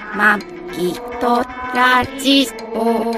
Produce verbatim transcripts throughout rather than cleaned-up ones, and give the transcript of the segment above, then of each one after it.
まきとラジオ。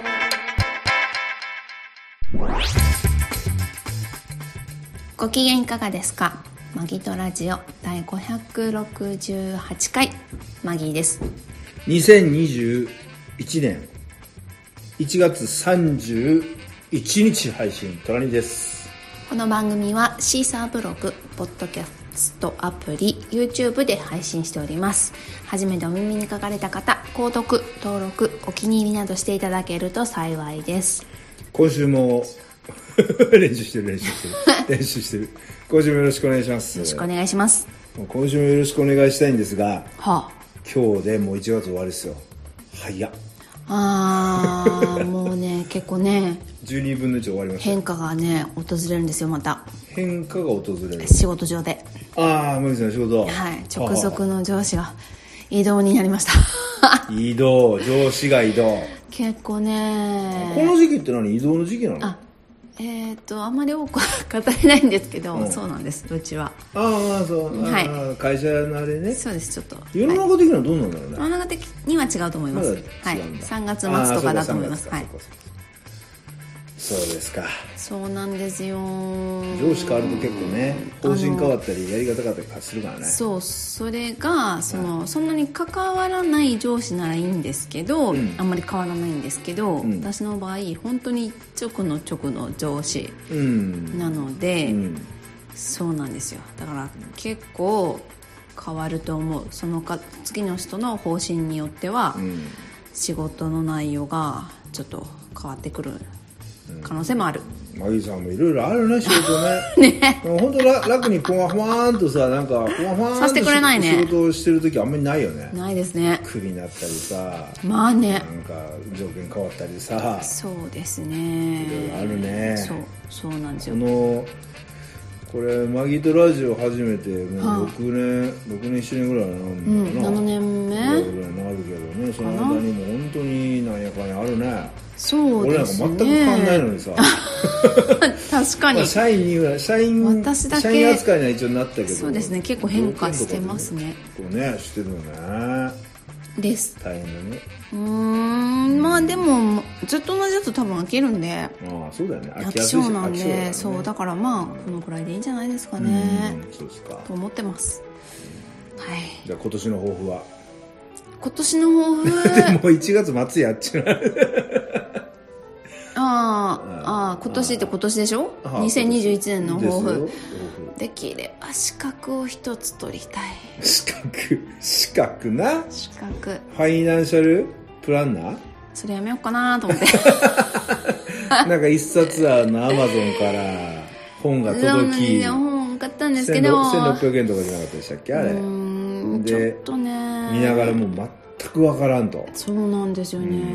ご機嫌いかがですか？マギとラジオだいごひゃくろくじゅうはちかい、マギーです。 にせんにじゅういちねんいちがつさんじゅういちにち配信、トラニです。 この番組はシーサーブログ、ポッドキャストアプリ、YouTube で配信しております。初めてお耳に書かれた方、購読、登録、お気に入りなどしていただけると幸いです。 今週も練習してる練習してる練習してる今週もよろしくお願いします。 よろしくお願いします。 今週もよろしくお願いしたいんですが、 はあ、 今日でもういちがつ終わりですよ。早っ。 あーもうね結構ねじゅうにぶんのいち終わりました。 変化がね訪れるんですよ。また変化が訪れる、 仕事上で。 ああ、無理ですね、仕事。 はい、直属の上司が異動になりました移動、上司が移動。 結構ね。 この時期って何、移動の時期なの？ あ、えっ、ー、とあんまり多くは語れないんですけど、うん、そうなんです、うちは。 ああ、そう、はい、あ、会社のあれね。 そうです、ちょっと世の中的にはどうなんだろうね。 世の中的には違うと思います、ま、はい、さんがつ末とかだと思います。はい、 そうですか。 そうなんですよ。 上司変わると結構ね、方針変わったりやり方変わったりするからね。 そう、それがその、はい、そんなに関わらない上司ならいいんですけど、うん、あんまり変わらないんですけど、うん、私の場合本当に直の直の上司なので、うんうん、そうなんですよ。だから結構変わると思う。そのか次の人の方針によっては、うん、仕事の内容がちょっと変わってくる可能性もある。 マギさんもいろいろあるね、仕事ね。ね、本当ら楽にポワポワーンとさ、なんかポワポワーンとさせてくれないね。 仕事をしてる時あんまりないよね。 ないですね。 クビになったりさ、 まあね、 なんか条件変わったりさ。 そうですね。 いろいろあるね。 そう、そうなんですよ。 このこれマギとラジオ始めてもうろくねん、はあ、ろくねんななねんぐらいなんだかな、うん、 ななねんめぐらいになるけどね。その間にも本当になんやかんやあるね。 そうですね。 俺なんか全く変わんないのにさ確かに、 まあ、社員には社員私だけ社員扱いには一応なったけど、 そうですね、結構変化してますね。 こうね、してるのね。 です。 大変だね。 うーん、まあでもずっと同じやつ多分飽きるんで。 ああ、そうだよね。 飽き性なんで、ね、そうだからまあこのくらいでいいんじゃないですかね。 うん、そうですか。と思ってます。はい。 じゃあ今年の抱負は？ 今年の抱負もういちがつ末やっちゃうああ、今年って今年でしょ。にせんにじゅういちねんの抱負。できれば資格を一つ取りたい。 資格資格な。 資格ファイナンシャルプランナー。 それやめようかなと思ってなんか一冊あのアマゾンから本が届き、 本買ったんですけどせんろっぴゃくえんとかじゃなかったでしたっけ、あれ。 うんでちょっとね見ながらもう全く分からんと。 そうなんですよね、うん、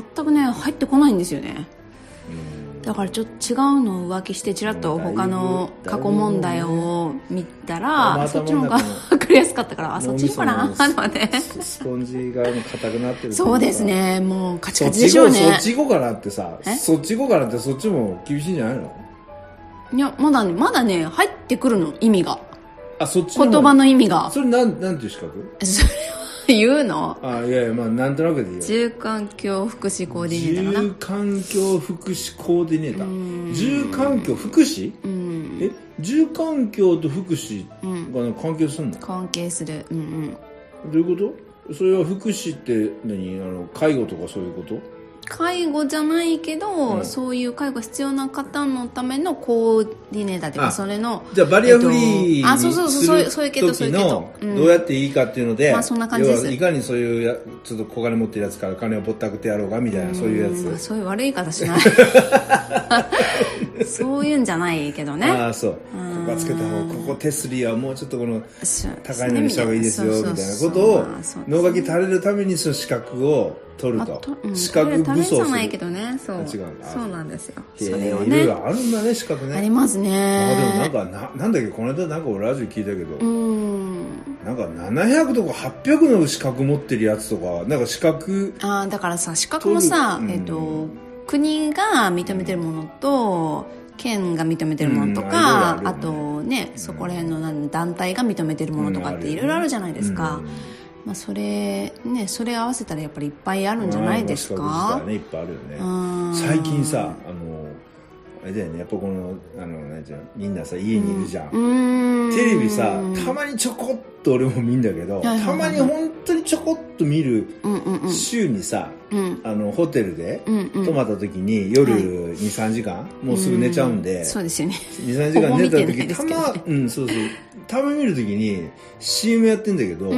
全くね入ってこないんですよね。だからちょっと違うのを浮気してちらっと他の過去問題を見たら、そっちの方が分かりやすかったから、あ、そっちのかなとかね。 スポンジが硬くなってる。 そうですね、もうカチカチでしょうね。 そっち行こうかなってさ、そっち行こうかなって、そっちも厳しいんじゃないの？ いや、まだね、まだね入ってくるの、意味が。 あ、そっちの言葉の意味が。 それなんなんていう資格？ それ言うの？ あ、いやいや、まあなんとなくでいいよ。 住環境福祉コーディネーターかな。 住環境福祉コーディネーター。住環境福祉？うん、え、住環境と福祉が、ね、関係するの？ 関係する。うんうん。 どういうこと？それは福祉って何？あの介護とかそういうこと？ 介護じゃないけど、うん、そういう介護必要な方のためのコーディネーターというか、それのじゃあバリアフリーにする時のどうやっていいかっていうので、 まあそんな感じです。 いかにそういうやちょっと小金持ってるやつから金をぼったくってやろうかみたいな、そういうやつ。 そういう悪い言い方しないそういうんじゃないけどね。 ああ、そう。ここはつけた方が、ここ手すりはもうちょっとこの高いのにした方がいいですよみたいなことを脳書き垂れるためにその資格を取ると、うん、資格武装する。 じゃないけどね、そう。違う。そうなんですよ。それをね。 いろいろあるんだね、資格ね。 ありますね。 あ、でもなんかな、なんだっけ、この間なんか俺ラジオ聞いたけど、うん、なんかななひゃくとかはっぴゃくの資格持ってるやつとか、なんか資格。 ああ、だからさ、資格もさ、うん、えっと国が認めてるものと。県が認めてるものとか、うん、あ, あ, ね、あとね、うん、そこら辺の団体が認めてるものとかっていろいろあるじゃないですか、 まあ、それねそれ合わせたらやっぱりいっぱいあるんじゃないですか。 まあ、資格自体ねいっぱいあるよね。最近さあのあれだよねやっぱこのあのなんていうのみんなさ家にいるじゃん、うん、テレビさたまにちょこっと俺も見んだけど、はいはいはいはい、たまに本当にちょこっと見る、うんうんうん、週にさ、うん、あのホテルで泊まった時に夜 にさんじかん、はい、もうすぐ寝ちゃうんで、うん、 そうですよねにさんじかん寝た時たまうんそうそうたまに見る時に シーエム やってんだけど、うんうん、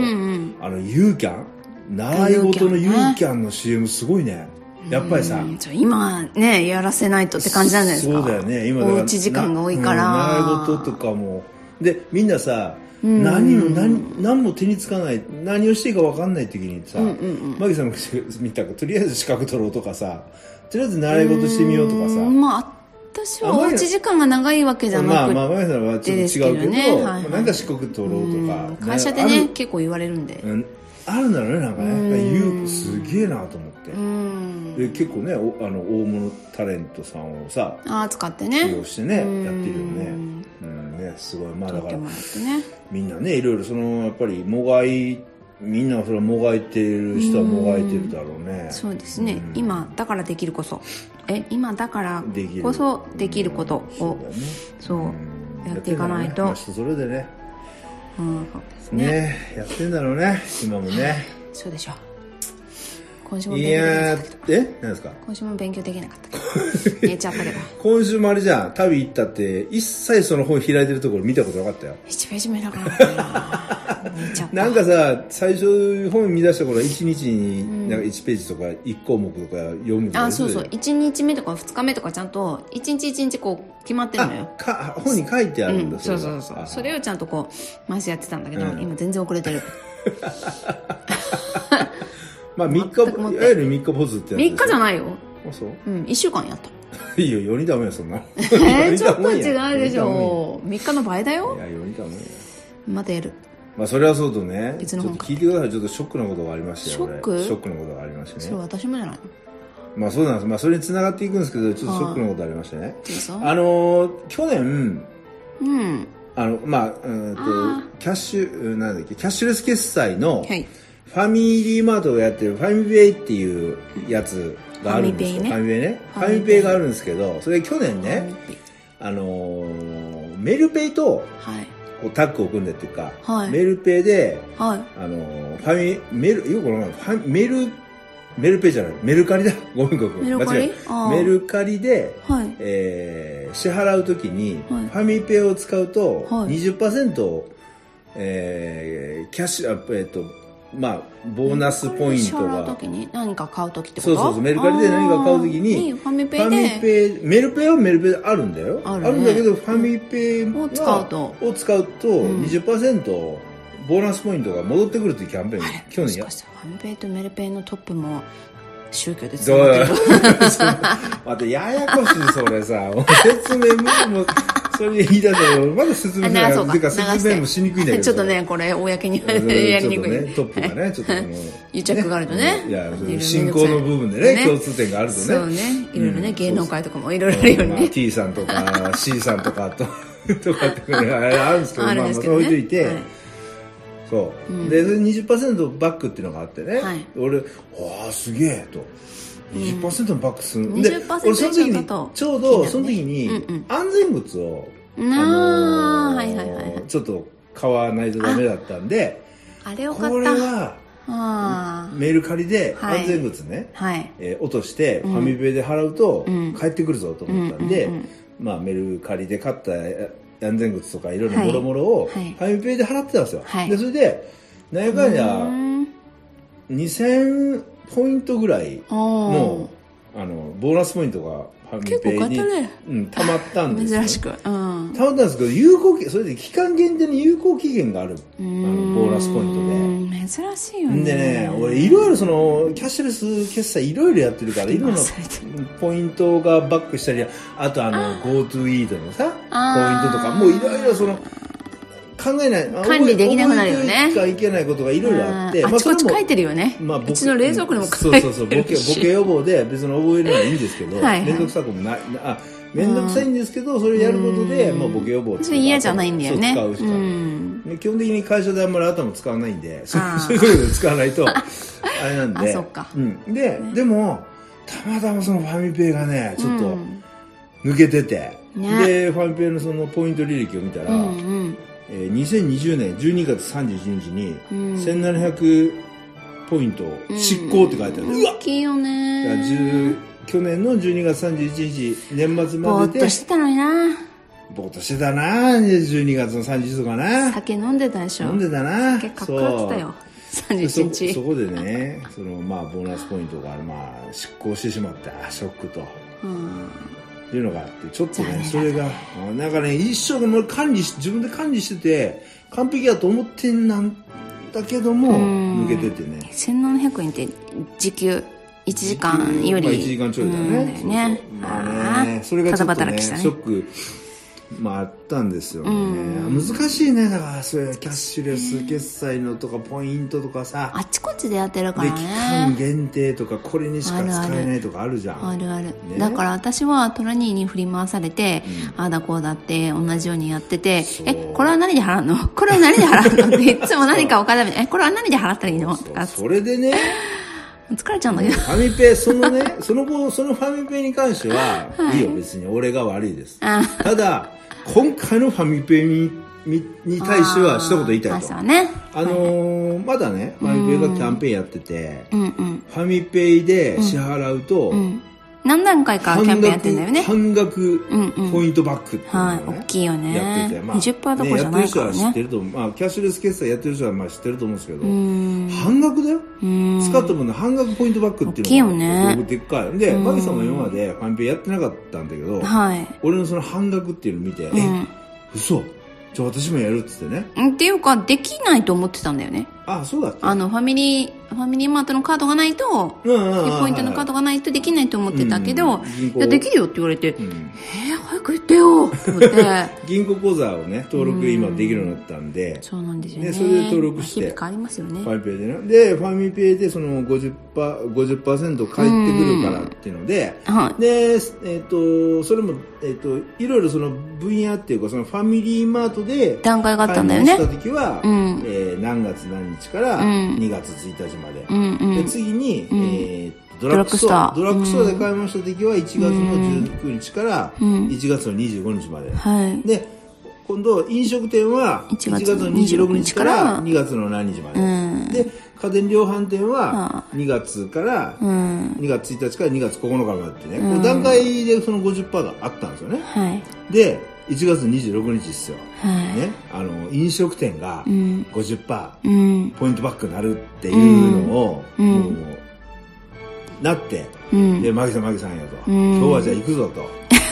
あのユーキャン習い事のユーキャンの シーエム すごいね。やっぱりさ、うん、今ねやらせないとって感じなんじゃないですか。 そうだよね今だからおうち時間が多いから、 うん、習い事とかもでみんなさ、うん、何も 何, 何も手につかない何をしていいか分かんない時にさ、うんうんうん、マギさんも見たかとりあえず資格取ろうとかさとりあえず習い事してみようとかさ、 まあ私はおうち時間が長いわけじゃなくて、まあまあマギさんはちょっと違うけど、ねはいはい、なんか資格取ろうとか、 うん、会社でね結構言われるんで、 うんあるんだろうねなんかね優子すげえなと思ってうんで結構ねおあの大物タレントさんをさあ使ってね起用してねやってるよねうんねすごいまあだから、ね、みんなねいろいろそのやっぱりもがいみんなそれはもがいてる人はもがいてるだろうねそうですね今だからできるこそえ今だからこそできることをそうやっていかないと、 まあ、人それでねうんそうですね。 ねやってんだろうね今もねそうでしょう今週も勉強できなかったえ何ですか今週も勉強できなかった寝ちゃったけど今週もあれじゃん旅行ったって一切その本開いてるところ見たことなかったよいちページ目だから寝ちゃったなんかさ最初本見出した頃いちにちになんかいちページとかいち項目とか読むとか、 うん、あそうそういちにちめとかふつかめとかちゃんといちにちいちにちこう決まってるのよか本に書いてあるんだ、 うん、そうそうそうそれをちゃんとこう毎週やってたんだけど、うん、今全然遅れてるまあみっかいわゆるみっか坊主ってやつみっかじゃないよあそううんいっしゅうかんやったいいよよにだもんやそんなえー、ちょっと違うでしょみっかの倍だよいやよにだもんやまたやるまあそれはそうとねちょっと聞いてくださいちょっとショックなことがありましたよショックショックなことがありましてねそれ私もじゃないのまあそうなんですまあそれに繋がっていくんですけどちょっとショックなことありましてねあのー、去年うんあのまあうんとキャッシュなんだっけキャッシュレス決済の、はいファミリーマートがやってるファミペイっていうやつがあるんですよ。ファミペイね。ファミペイがあるんですけど、それ去年ね、あのー、メルペイと、こうタッグを組んでっていうか、はい、メルペイで、はい、あのー、ファミ、メル、よくわかんない。ファメル、メルペイじゃない、メルカリだ。ごめんごめん。 メルカリメルカリで、はい、えー、支払うときに、はい、ファミペイを使うと、はい、にじゅっパーセント、えー、キャッシュ、えっと、まあ、ボーナスポイントが。 時に何か買う時ってことそうそうそう、メルカリで何か買う時に、 ファミペイで。 ファミペイ、メルペイはメルペイであるんだよ。ある、ね、あるんだけど、ファミペイを使うと、 を使うと、にじゅっパーセント、ボーナスポイントが戻ってくるっていうキャンペーン、去年や。 もしかしたらファミペイとメルペイのトップも、宗教でつながってる。 またややこしい、それさ。説明も、それ言い出したら、まだ説明しない。てか説明もしにくいんだけど。 ちょっとね、これ、公にやりにくい。 ね、トップがね、ちょっとこの。 癒着があるとね。 いや、進行の部分でね、共通点があるとね。 そうね。いろいろね、芸能界とかもいろいろあるよね。 T さんとか C さんとかと、とかってあるんですけど、まあ、まあ、そう置いといて。そう、うん、で にじゅっパーセント バックっていうのがあってね、はい、俺わあすげえと にじゅっパーセント のバックする、うん、で俺その時にちょうどその時に安全靴を、うんうん、あのーはいはいはい、ちょっと買わないとダメだったんであれを買ったこれはあメルカリで安全靴ね、はいえー、落としてファミペイで払うと帰ってくるぞと思ったんで、うんうんうんうん、まあメルカリで買った安全靴とかいろいろもろもろをファミペイで払ってたんですよ、はい、でそれでなんやかんやにせんポイントぐらいのあのボーナスポイントがファミペイに、うん、たまったんですよ珍しく、うん、 たまったんですけど有効期それで期間限定に有効期限があるあのボーナスポイントで珍しいよねでね俺いろいろそのキャッシュレス決済いろいろやってるからいろいろポイントがバックしたりあとあの GoTo イートのさポイントとかもういろいろその考えない管理できなくなるよね覚えていけないことがいろいろあってあちこち書いてるよね、まあ、うちの冷蔵庫にも書いてるそうそうそうボケ、ボケ予防で別に覚えるのはいいんですけど面倒くさくもないあ面倒くさいんですけどそれやることで、まあ、ボケ予防ってそれ嫌じゃないんだよね使うしか、うんうん、基本的に会社であんまり頭使わないんで、そういうことで使わないと、あれなんで。 あ、そっか。 うん。で、ね、でも、たまたまそのファミペイがね、ちょっと抜けてて、うんね、で、ファミペイのそのポイント履歴を見たら、うんうんえー、にせんにじゅうねんじゅうにがつさんじゅういちにちに、せんななひゃくポイント執行って書いてある。 うん、うわ大きいよね。 去年のじゅうにがつさんじゅういちにち、年末までで。 ぼーっとしてたのにな。 ぼーっとしてたな、じゅうにがつのさんじゅういちにちとかな。 酒飲んでたでしょ。 飲んでたな。 酒かっこよってたよ。さんじゅういちにち。 そ, そこでね、その、まあ、ボーナスポイントが、まあ、執行してしまった、ショックと。うん。っていうのがあって、ちょっとね、それが、なんかね、一生懸命管理し、自分で管理してて、完璧だと思ってんなんだけども、抜けててね。 せんななひゃくえんって時給いちじかんより。 まあいちじかんちょいだね。 うん、ね。 まあね、それがちょっとね、ショック、まああったんですよね。難しいね、だから、それ、キャッシュレス決済のとか、ポイントとかさ。 あっちこっちでやってるからね。 で、期間限定とか、これにしか使えないとかあるじゃん。 あるある。ね、だから私はトラニーに振り回されて、うん、ああだこうだって同じようにやってて、え、これは何で払うのこれは何で払うのっていつも何かお金で、え、これは何で払ったらいいのとか。 それでね、 疲れちゃうんだけど。 ファミペイ、そのね、その後、そのファミペイに関しては、はい、いいよ、別に俺が悪いです。ただ、今回のファミペイに、に対しては一言言いたいと。 あ、ね、 あのーはい、まだね、ファミペイがキャンペーンやってて、うんうん、ファミペイで支払うと、うんうん何段階かキャンペーンやってんだよね。 半額ポイントバックっていうのを、ねうんうん、はい、大きいよね。 やってて、まあ、 にじゅっパーセント どころじゃないからね。 やってる人は知ってると思う。まあ、キャッシュレス決済やってる人はまあ知ってると思うんですけど、半額だよ。使ったもの半額ポイントバックっていうのが、 大きいよね。 でっかい。で、マギさんも今までファミペイやってなかったんだけど、はい、俺のその半額っていうのを見て、うん、え、嘘じゃあ私もやるっつってね。 っていうか、できないと思ってたんだよね。 あ、そうだっけ？ あの、ファミリー、ファミリーマートのカードがないと、ポイントのカードがないとできないと思ってたけど、いや、できるよって言われて、うん、えー、早く言ってよって思って。 銀行口座をね、登録今できるようになったんで、 そうなんですよね。 で、それで登録して。 日々変わりますよね。 ファミペイでね。で、ファミペイでその ごじゅっパーセント、ごじゅっパーセント 返ってくるからっていうので、はい、で、えっ、ー、と、それも、えっ、ー、と、いろいろその分野っていうか、そのファミリーマートで、 段階があったんだよね。 買い物した時は、うん、えー、何月何日からにがつついたちまで。うんうん、で次に、うん、えー、ドラッグストア。ドラッグストアで買い物した時は、いちがつのじゅうくにちからいちがつのにじゅうごにちまで。はい、で、今度、飲食店はいちがつのにじゅうろくにちからにがつの何日まで。うん、で、家電量販店はにがつから、うん、にがつついたちからにがつここのかまでってね、うん、この段階でその ごじゅっパーセント があったんですよね。はい、で、いちがつにじゅうろくにちですよ。はい、ね。あの、飲食店が ごじゅっパーセント、うん、ポイントバックになるっていうのを、うん、もう、なって、うん、で、マギさんマギさんやと。うん、今日はじゃあ行くぞと。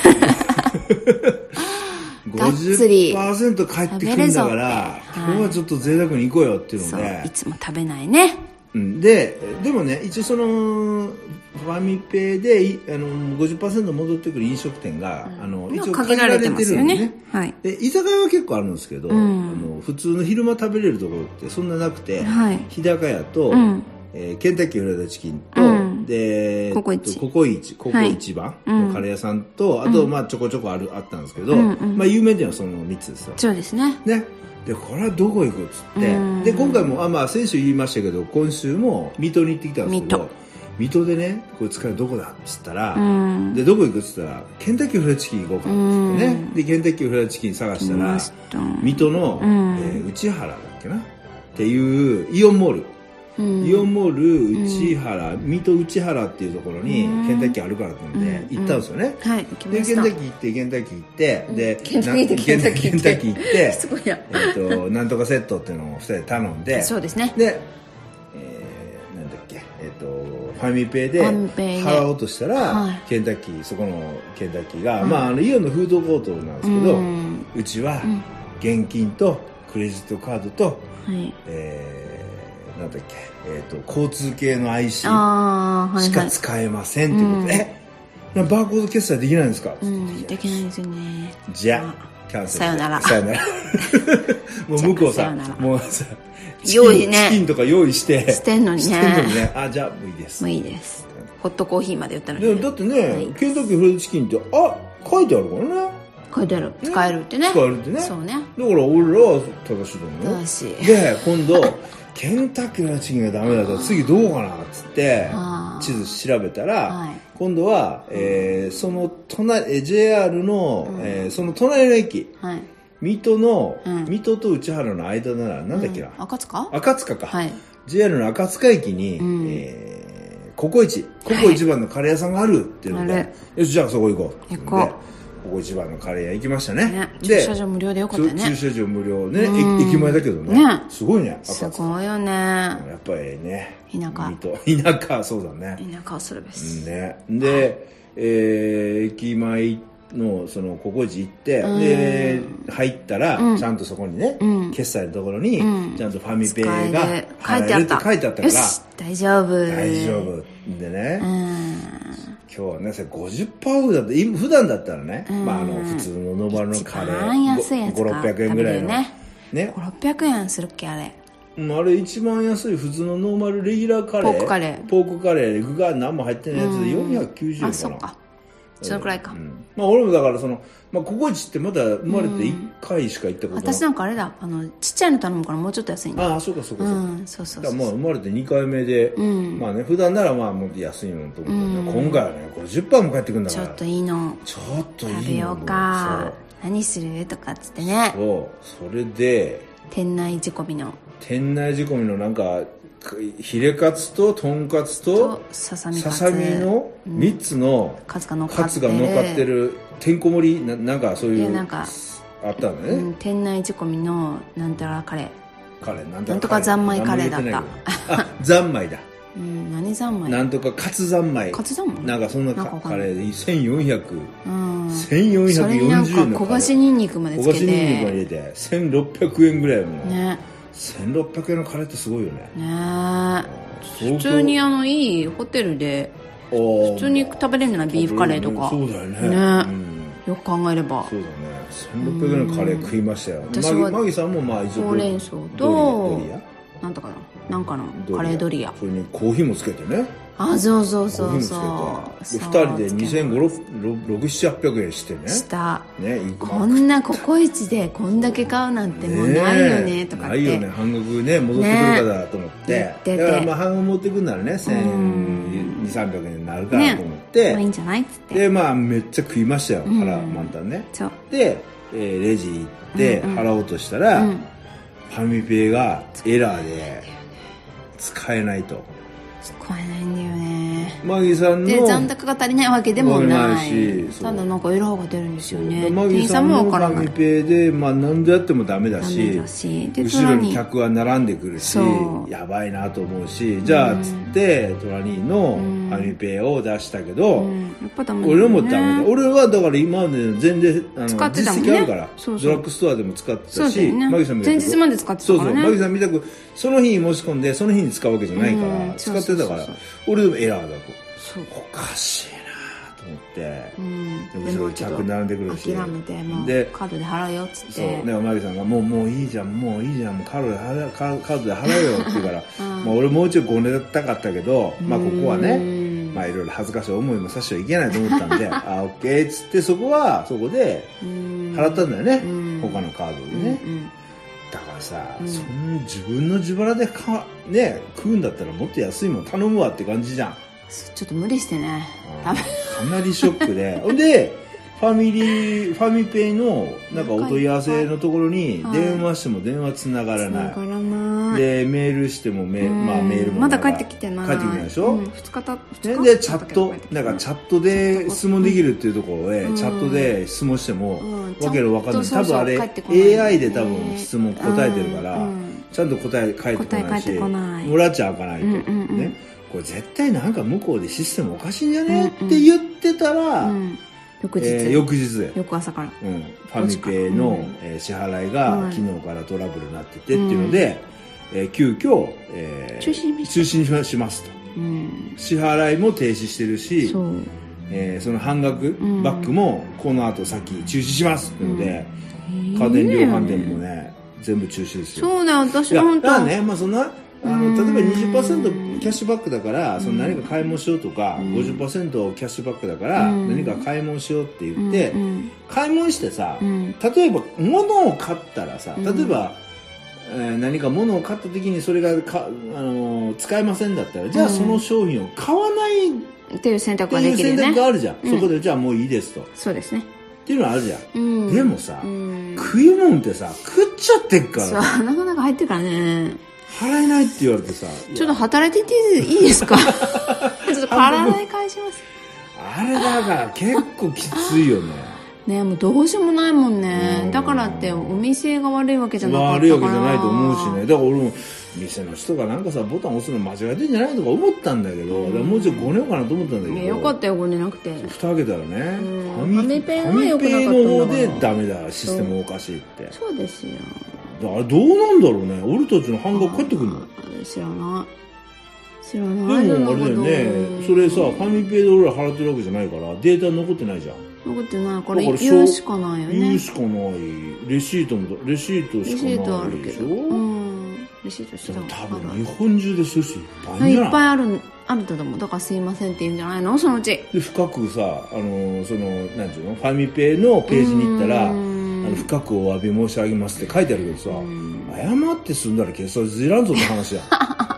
ごじゅっパーセント 返ってくるんだから、今日はちょっと贅沢に行こうよっていうので。 いつも食べないね。 うん、で、でもね、一応その、ファミペイであの ごじゅっパーセント 戻ってくる飲食店が、うん、あの一応限られてるんですね。はい。で、居酒屋は結構あるんですけど、うん、あの普通の昼間食べれるところってそんななくて、はい、日高屋と、うんえー、ケンタッキーフライドチキンと、うん、で、 ココイチ。 ココイチ、ココ一番のカレー屋さんと、はい、あと、まあ、ちょこちょこある、あったんですけど、うんうん、まあ、有名ではそのみっつですよ。 そうですね。 ね。で、これはどこ行くっつって、で、今回も、あ、まあ、先週言いましたけど、今週も水戸に行ってきたんですけど、水戸でね、こいつからどこだっつったら、うん、で、どこ行くっつったら、ケンタッキーフライドチキン行こうかっつってね、うん、で、ケンタッキーフライドチキン探したら、水戸の、うんえー、内原だっけなっていうイオンモール。うん、イオンモール内原、うん、水戸内原っていうところにケンタッキーあるからってんで行ったんですよね、うんうん、はい行きました。でケンタッキー行ってケンタッキー行って、うん、でケンタッキー行ってケンタッキー行ってすごいやえっとなんとかセットっていうのをふたりで頼んでそうですねで、えー、なんだっけえっとファミペイで払おうとしたら、はい、ケンタッキーそこのケンタッキーが、うん、まああのイオンのフードコートなんですけど、うん、うちは現金とクレジットカードと、はい、えーなんだっけ、えーと、交通系の アイシー しか使えませんっていうことで、はいはい、えバーコード決済できないんですか、 うん、できないですよね。 じゃあキャンセルさよならさよならもう向こうさもうさ用意ねチキンとか用意してしてんのにねしてんのにねあじゃあもういいですもういいですホットコーヒーまで言ったのに、ね、 だってね、はい、ケンタッキーフライドチキンってあ書いてあるからね書いてある、使えるってね。 使えるってね。 そうね。 だから俺らは正しいと思うよ。 正しい。 で、今度、ケンタッキーのチキンがダメだったら次どうかなっつって、地図調べたら、はい、今度は、えー、その隣、ジェイアール の、うんえー、その隣の駅、はい、水戸の、うん、水戸と内原の間なら、なんだっけな、うん、 赤塚赤塚か。はい、ジェイアール の赤塚駅に、うんえーココイチ、ココ一番のカレー屋さんがあるっていうので、はい、よし、じゃあそこ行こう。行こう。で、ココ一番のカレー屋行きましたね。ねで、駐車場無料でよかったね。 駐車場無料ね、駅前だけどね。ねすごいね。 すごいよね。 やっぱりね。 田舎。 田舎、そうだね。 田舎をするべし。 ね。で、えー、駅前行って、のそのココイチ行って、うん、で入ったら、うん、ちゃんとそこにね、うん、決済のところに、うん、ちゃんとファミペイが払えるって書いてあったから、 大丈夫大丈夫でね、うん、今日はねそれ ごじゅっパーセント オフだって普段だったらね、うん、まああの普通のノーマルのカレー安いやつかごひゃくろっぴゃくえんぐらいのねねごひゃくろっぴゃくえんするっけあれあれ一番安い普通のノーマルレギュラーカレーポークカレーポークカレーで具が何も入ってないやつでよんひゃくきゅうじゅうえんかな、うん、あそっかそのくらいか、 うんまあ、俺もだからその、まあ、ココイチってまだ生まれていっかいしか行ったことない、 うん、私なんかあれだあのちっちゃいの頼むからもうちょっと安いんだああそうかそうかそうか、うん、 そうそうそうだからまあ生まれてにかいめで、うん、まあね普段ならまあもっと安いのと思ったけど、うん、今回はね ごじゅっパーセント も返ってくるんだからちょっといいのちょっといいの食べようか何するとかっつってねそうそれで店内仕込みの店内仕込みのなんかヒレカツととんかつとささみささみのみっつのカツが乗っかってるてんこ盛り な, なんかそういうなんかあったんだね、うん、 店内仕込みのなんたらカレーカレーなんなんとか三昧カレーだったあ三昧だうん、何三昧なんとかカツ三昧カツ三昧なんかそんなカレーでせんよんひゃく、 うん、 せんよんひゃくよんじゅうえんのカレーそれになんか焦がしニンニクまでつけて焦がしニンニクまで入れてせんろっぴゃくえんぐらいのねせんろっぴゃくえんのカレーってすごいよねね普通にあのいいホテルで普通に食べれるんじゃないビーフカレーとかそうだよね、 ね、うん、よく考えればそうだねせんろっぴゃくえんのカレー食いましたよ私はマギさんもまあ一応ほうれん草となんとかななんかのカレードリアそれにコーヒーもつけてねあそうそうそうそうふたりでにせんごひゃくろくせんはっぴゃくえんしてねしたねこんなココイチでこんだけ買うなんてもうないよねとかってないよね半額ね戻ってくるかだと思ってねだからまあ半額持ってくるならねせんにひゃくさんびゃくえんになるかなと思ってまあいいんじゃないっつってでまあめっちゃ食いましたよ腹満タンねでレジ行って払おうとしたらファミペイがエラーで使えないと使えないんだよねマギさんので残高が足りないわけでもないしただなんかエラーが出るんですよねマギさんのファミペイで、まあ、何度やってもダメだし後ろに客は並んでくるしやばいなと思うしじゃあつってトラニーのファミペイを出したけど、うん、やっぱダメだね、俺もダメだ俺はだから今まで全然あの使ってたもんね実績あるからそうそうドラッグストアでも使ってたし、ね、マギさんみたく前日まで使ってたからねそうそうマギさんみたくその日に申し込んでその日に使うわけじゃないから、うん、使ってたから俺でもエラーだとそうおかしいなと思って、うん、でも客並んでくるし諦めてもうでカードで払うよっつってそうねマギさんがもうもういいじゃんもういいじゃんもうカードで払うカードで払うよって言うから、うんまあ、俺もうちょいごねたかったけど、まあ、ここはねまあいろいろ恥ずかしい思いもさせちゃいけないと思ったんであオッケーっつってそこはそこで払ったんだよね他のカードでね、うんうんだからさ、うん、そんな自分の自腹でか、ね、食うんだったらもっと安いもん頼むわって感じじゃんちょっと無理してねかなりショックででファミリーファミペイのなんかお問い合わせのところに電話しても電話つながらない、 はい、 でメールしてもメ,、まあ、メールもまだ帰ってきてない帰ってきてないでしょ、うん、 ふつかたでチャットなんかチャットで質問できるっていうところで、うん、チャットで質問しても、うん、わけのわかんない多分あれ エーアイ で多分質問答えてるから、うん、ちゃんと答え返ってこないしもらっちゃ開かないと、うんうんうん、ねこれ絶対なんか向こうでシステムおかしいんじゃね、うんうん、って言ってたら、うん翌日、 えー、翌日翌朝から、 うん、ファミペイの、うんえー、支払いが昨日からトラブルになっててっていうので、うんえー、急遽、えー、中止中止しますと、うん、支払いも停止してるしそ,、えー、その半額、うん、バッグもこの後先中止しますっていうので、うん、家電量販店もね全部中止ですよそうだよ私も本当だからねまあそんなあの例えば にじゅっパーセント キャッシュバックだからその何か買い物しようとか、うん、ごじゅっパーセント キャッシュバックだから何か買い物しようって言って、うん、買い物してさ、うん、例えば物を買ったらさ、例えば、うん、えー、何か物を買った時にそれがか、あのー、使えませんだったら、じゃあその商品を買わないっていう選択ができるよね。 っていう選択があるじゃん、うん、そこでじゃあもういいですと。 そうですねっていうのはあるじゃん、うん、でもさ、 うん、 食い物ってさ食っちゃってっからそうなかなか入ってるからね。 払えないって言われてさ、 ちょっと働いてていいですかちょっと払い返します。 あれだから結構きついよねね、もうどうしようもないもんね。だからってお店が悪いわけじゃなかったから。悪いわけじゃないと思うしね。だから俺も店の人がなんかさボタン押すの間違えてんじゃないとか思ったんだけど、うん、もうちょっとごねようかなと思ったんだけど、 よかったよごねなくて。 蓋開けたらね、 うん、ファミペイは良くなかったんだから。ファミペイの方でダメだ、システムおかしいって。 そうですよ。 あれどうなんだろうね。俺たちの半額返ってくるの？ 知らない知らない。 でもあれだよね、それさファミペイで俺ら払ってるわけじゃないからデータ残ってないじゃん。 残ってないから言うしかないよね。 言うしかない。レシートもレシートしかないでしょ。レシートあるけど、うん、レシートしてた。多分日本中で寿司いっぱいじゃない？ いっぱいあるあると思う。だからすいませんって言うんじゃないのそのうち。 で深くさ、あのそのなんていうのファミペイのページに行ったら、あの深くお詫び申し上げますって書いてあるけどさ、謝って済んだら決済ずらんぞって話や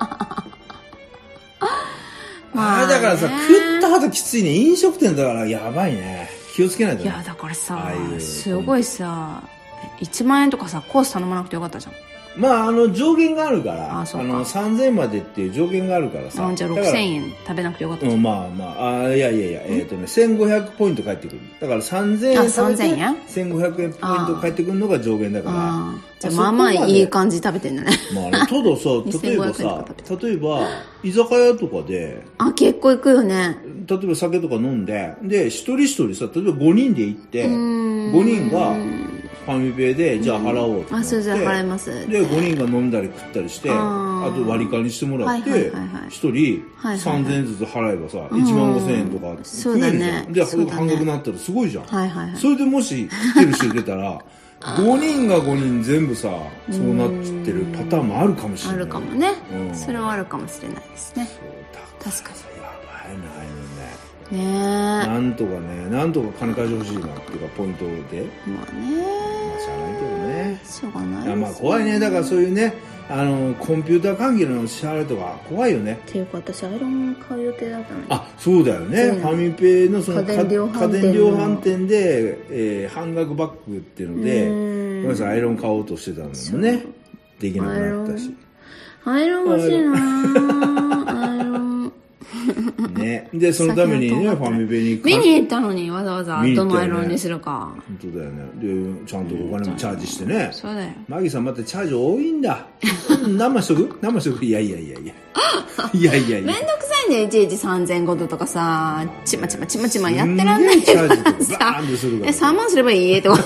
まあ、ね、あれだからさ食った後きついね。飲食店だからやばいね。気をつけないとね。 いやだからさすごいさいちまんえんとかさコース頼まなくてよかったじゃん。 まああの上限があるから、 あ, あのさんぜんえんまでっていう上限があるからさ。 あじゃあろくせんえん食べなくてよかったじゃん、 うん、まあまああいやいやいやえっ、ー、とねせんごひゃくポイント返ってくる。だからさんぜんえん食べてせんごひゃくえんポイント返ってくるのが上限だから。 あじゃあまあまあいい感じ食べてんだね。 まあね、たださ例えばさ例えば居酒屋とかであ結構行くよね。 例えば酒とか飲んでで一人一人さ例えばごにんで行ってごにんがファミペイでじゃあ払おうってなって、 あそうじゃ払いますでごにんが飲んだり食ったりしてあと割り勘にしてもらってひとりさんぜんえんずつ払えばさいちまんごせんえんとか食えるじゃん。で半額になったらすごいじゃん、はいはいはい、それでもし来てる人いてたらごにんがごにん全部さそうなってるパターンもあるかもしれない。 あるかもね、うん、それはあるかもしれないですね。確かにやばいなああいうのね。 ねえなんとかねなんとか金返してほしいなっていうかポイントでまあねまあしゃあないけどねしょうがないです、ね、 いやまあ怖いね。だからそういうねあのコンピューター関係の支払いとか怖いよね。 っていうか私アイロン買う予定だったのに。 あそうだよね。ファミペイのその家電量販店で、えー、半額バッグっていうのでごめんなさいアイロン買おうとしてたのもねできなくなったし。 アイロン欲しいなアイロンね、でそのためにねファミペイに見に行ったのにわざわざどのアイロンにするか。 本当だよね。でちゃんとお金もチャージしてね。 そうだよ。 マギさんまたチャージ多いんだ何万しとく何万しとくいやいやいやいやいやいやいやめんどくさいねいちいちさんぜんごどとかさちまちまちまちまやってらんないチャージとかバーンとするからえさんまんすればいいとか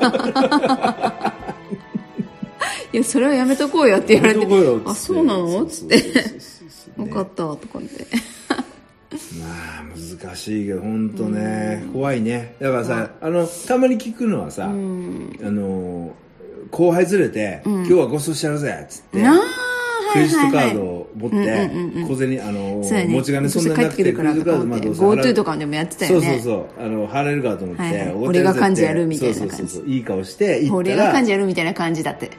いやそれはやめとこうよって言われてあそうなのっつって分かったとかでまあ難しいけど本当ね怖いね。だからさあのたまに聞くのはさあの後輩連れて今日はごちそうしてやるぜっつってクレジットカードを持って小銭あの持ち金そんなになくてクレジットカードまあどうせ GoTo とかでもやってたよね。 そうそうそうあの払えるかと思って俺が幹事やるみたいな感じ。 そうそうそういい顔して行ったら俺が幹事やるみたいな感じだって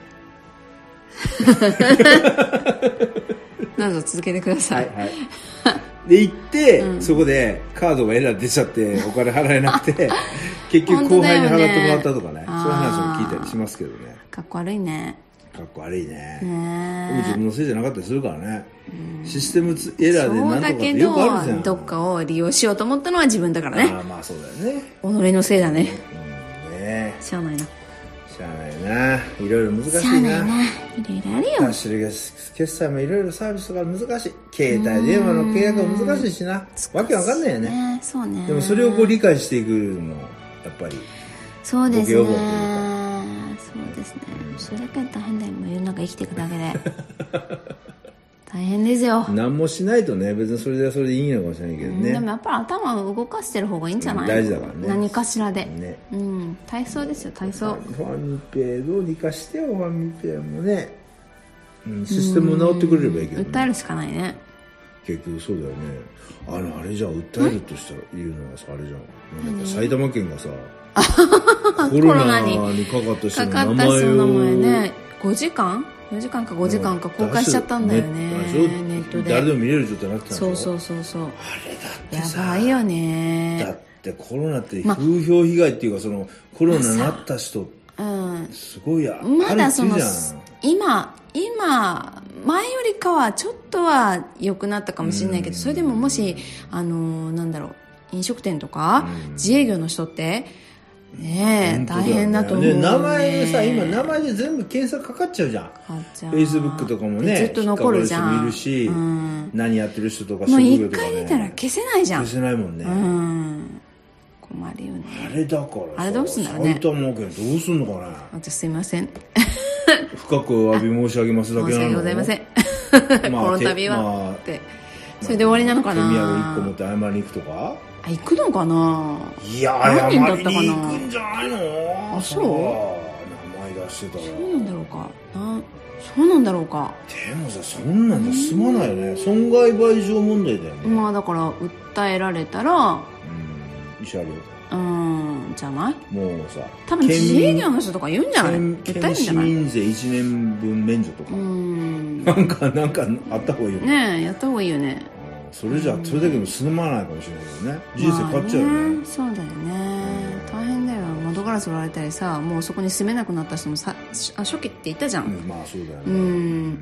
どうぞ続けてください。はいはいで行って、うん、そこでカードがエラー出ちゃってお金払えなくて結局後輩に払ってもらったとか ね, ねそういう話も聞いたりしますけどね。 かっこ悪いね。 かっこ悪いね。ね自分のせいじゃなかったりするからね、うん、システムエラーでなんとかってよくあるじゃん。 どっかを利用しようと思ったのは自分だからね。 あまあそうだよね。 己のせいだね、 うん、ねしゃあないなしゃあないないろいろ難しいな。しゃあないないろいろあるよ。キャッシュレス決済もいろいろサービスが難しい。携帯電話の契約も難しいしなわけわかんないよ ね, ね, そうねでもそれをこう理解していくのもやっぱりそうですね。そうですね、うん、それだけ大変だよ。もう世の中生きていくだけで大変ですよ。 何もしないとね別にそれでそれでいいのかもしれないけどね、うん、 でもやっぱり頭を動かしてる方がいいんじゃない、 大事だからね何かしらで、ねうん、体操ですよ体操。 ファミペイどうにかしてよファミペイもねうん、システム治ってくれればいいけど、ね、 訴えるしかないね。 結局そうだよね。あのあれじゃん、訴えるとしたら言うのはさ、あれじゃん、なんか埼玉県がさコロナにかかった人の名前を、かかった人の名前ね、ごじかんよじかんかごじかんか公開しちゃったんだよね、ネットで。誰でも見れる状態になってたんだろ。そうそうそうそう。あれだってさ、やばいよね。だってコロナって風評被害っていうか、そのコロナになった人、うん、すごいや、 まだその今今前よりかはちょっとは良くなったかもしれないけど、それでももしあのなんだろう、飲食店とか自営業の人ってねえ、大変だと思う、ね、 ね、名前でさ、今名前で全部検索かかっちゃうじゃん。フェイスブックとかもね、 ずっと残るじゃん。 引っかかる人もいるし、うん、何やってる人とか、 もう一回出たら消せないじゃん。 消せないもんね。うん、 困るよね。 あれだからさ、 あれどうすんだろうね。 埼玉県どうすんのかな。 私すいません。 深くお詫び申し上げますだけなの。 申し訳ございません。まあ、この度は、まあ、って。それで終わりなのかな。 手土産いっこ持って謝りに行くとか。 あ、行くのかな。 いや、謝りに行くんじゃないの。 あ、そう。名前出してたら。 そうなんだろうか。な、そうなんだろうか。 でもさ、そんなんじゃ済まないよね。損害賠償問題だよね。 まあだから訴えられたら、うん、 慰謝料。 うん、じゃない。 もうさ、 多分自営業の人とか言うんじゃない。 訴えるんじゃない。市民税いちねんぶん免除とか。うん。なんかなんかあった方がいいよね。 ねえ、やった方がいいよね。 それじゃそれだけでも済まないかもしれないけどね。人生変わっちゃうよね。まあね、 そうだよね。大変だよ。窓ガラス割られたりさ、もうそこに住めなくなった人もさ、あ、初期って言ったじゃん。うん、 まあそうだよね。 うん、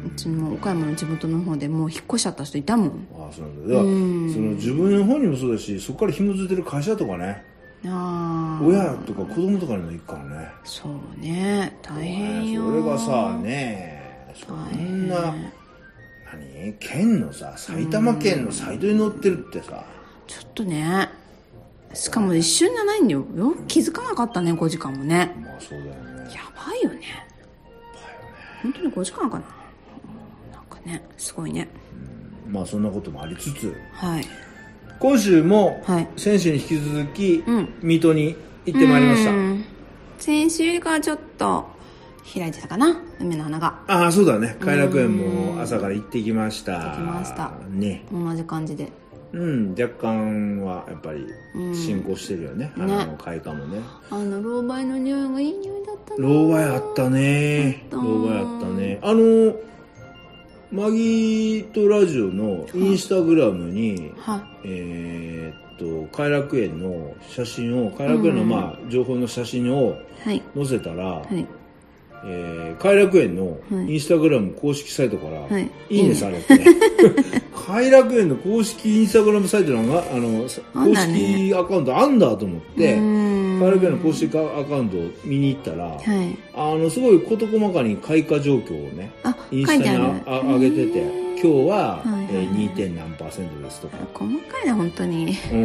うちも岡山の地元の方でもう引っ越しちゃった人いたもん。 ああ、そうなんだ。だから、その自分の本人もそうだし、そこから紐づいてる会社とかね。ああ。親とか子供とかにも行くからね。 そうね。大変よ。 それがさ、ね、そんな。何県のさ、埼玉県のサイトに載ってるってさ、 ちょっとね、しかも一瞬じゃないんだよ。よく気づかなかったね、ごじかんもね。 まあそうだよね。 やばいよね。やばいよね。本当にごじかんかな。なんかね、すごいね。 うん、まあそんなこともありつつ、 はい、 今週も先週に引き続き、はい、水戸に行ってまいりました。 先週よりかはちょっと開いてたかな、梅の花が。 ああ、そうだね。偕楽園も朝から行ってきました。 行ってきましたね。 同じ感じで。 うん、若干はやっぱり進行してるよね。花の開花もね。 あのロウバイの匂いがいい匂いだったね。 ロウバイあったね。ロウバイあったね。あのマギーとラジオのインスタグラムに、はい、えー、っと偕楽園の写真を、偕楽園のまあ情報の写真を載せたら。はいはい、えー、偕楽園のインスタグラム公式サイトから、はい、いいねされて、ね、偕楽園の公式インスタグラムサイトのがあの公式アカウントあんだと思って、偕楽園の公式アカウントを見に行ったら、はい、あのすごい事細かに開花状況をね、インスタにああげてて、今日は、はいはい、えー、に. 点何パーセントですとか。 細かいな本当に。 うん、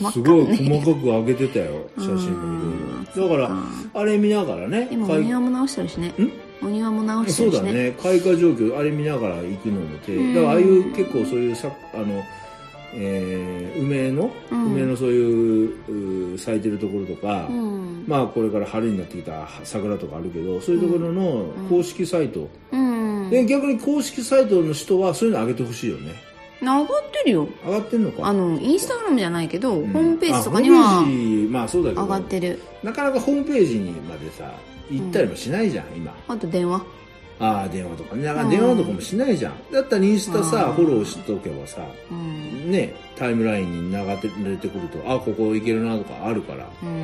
すごい細かく上げてたよ、写真もいろいろ。だからあれ見ながらね。 今お庭も直してるしね。お庭も直してるしね。 そうだね。開花状況あれ見ながら行くのもて、だからああいう結構そういうさあの、えー、梅の、うん、梅のそういう咲いてるところとか、うん、まあこれから春になってきた桜とかあるけど、そういうところの公式サイト。うんうん、で逆に公式サイトの人はそういうの上げてほしいよね。 上がってるよ。 上がってんのか。 あのインスタグラムじゃないけど、うん、ホームページとかにはまあそうだけど上がってる。 なかなかホームページにまでさ行ったりもしないじゃん、うん、今。 あと電話。 ああ電話とかね。だから電話とかもしないじゃん。だったらインスタさフォローしとけばさ、うん、ねタイムラインに流れてくると、あここ行けるなとかあるから、うん、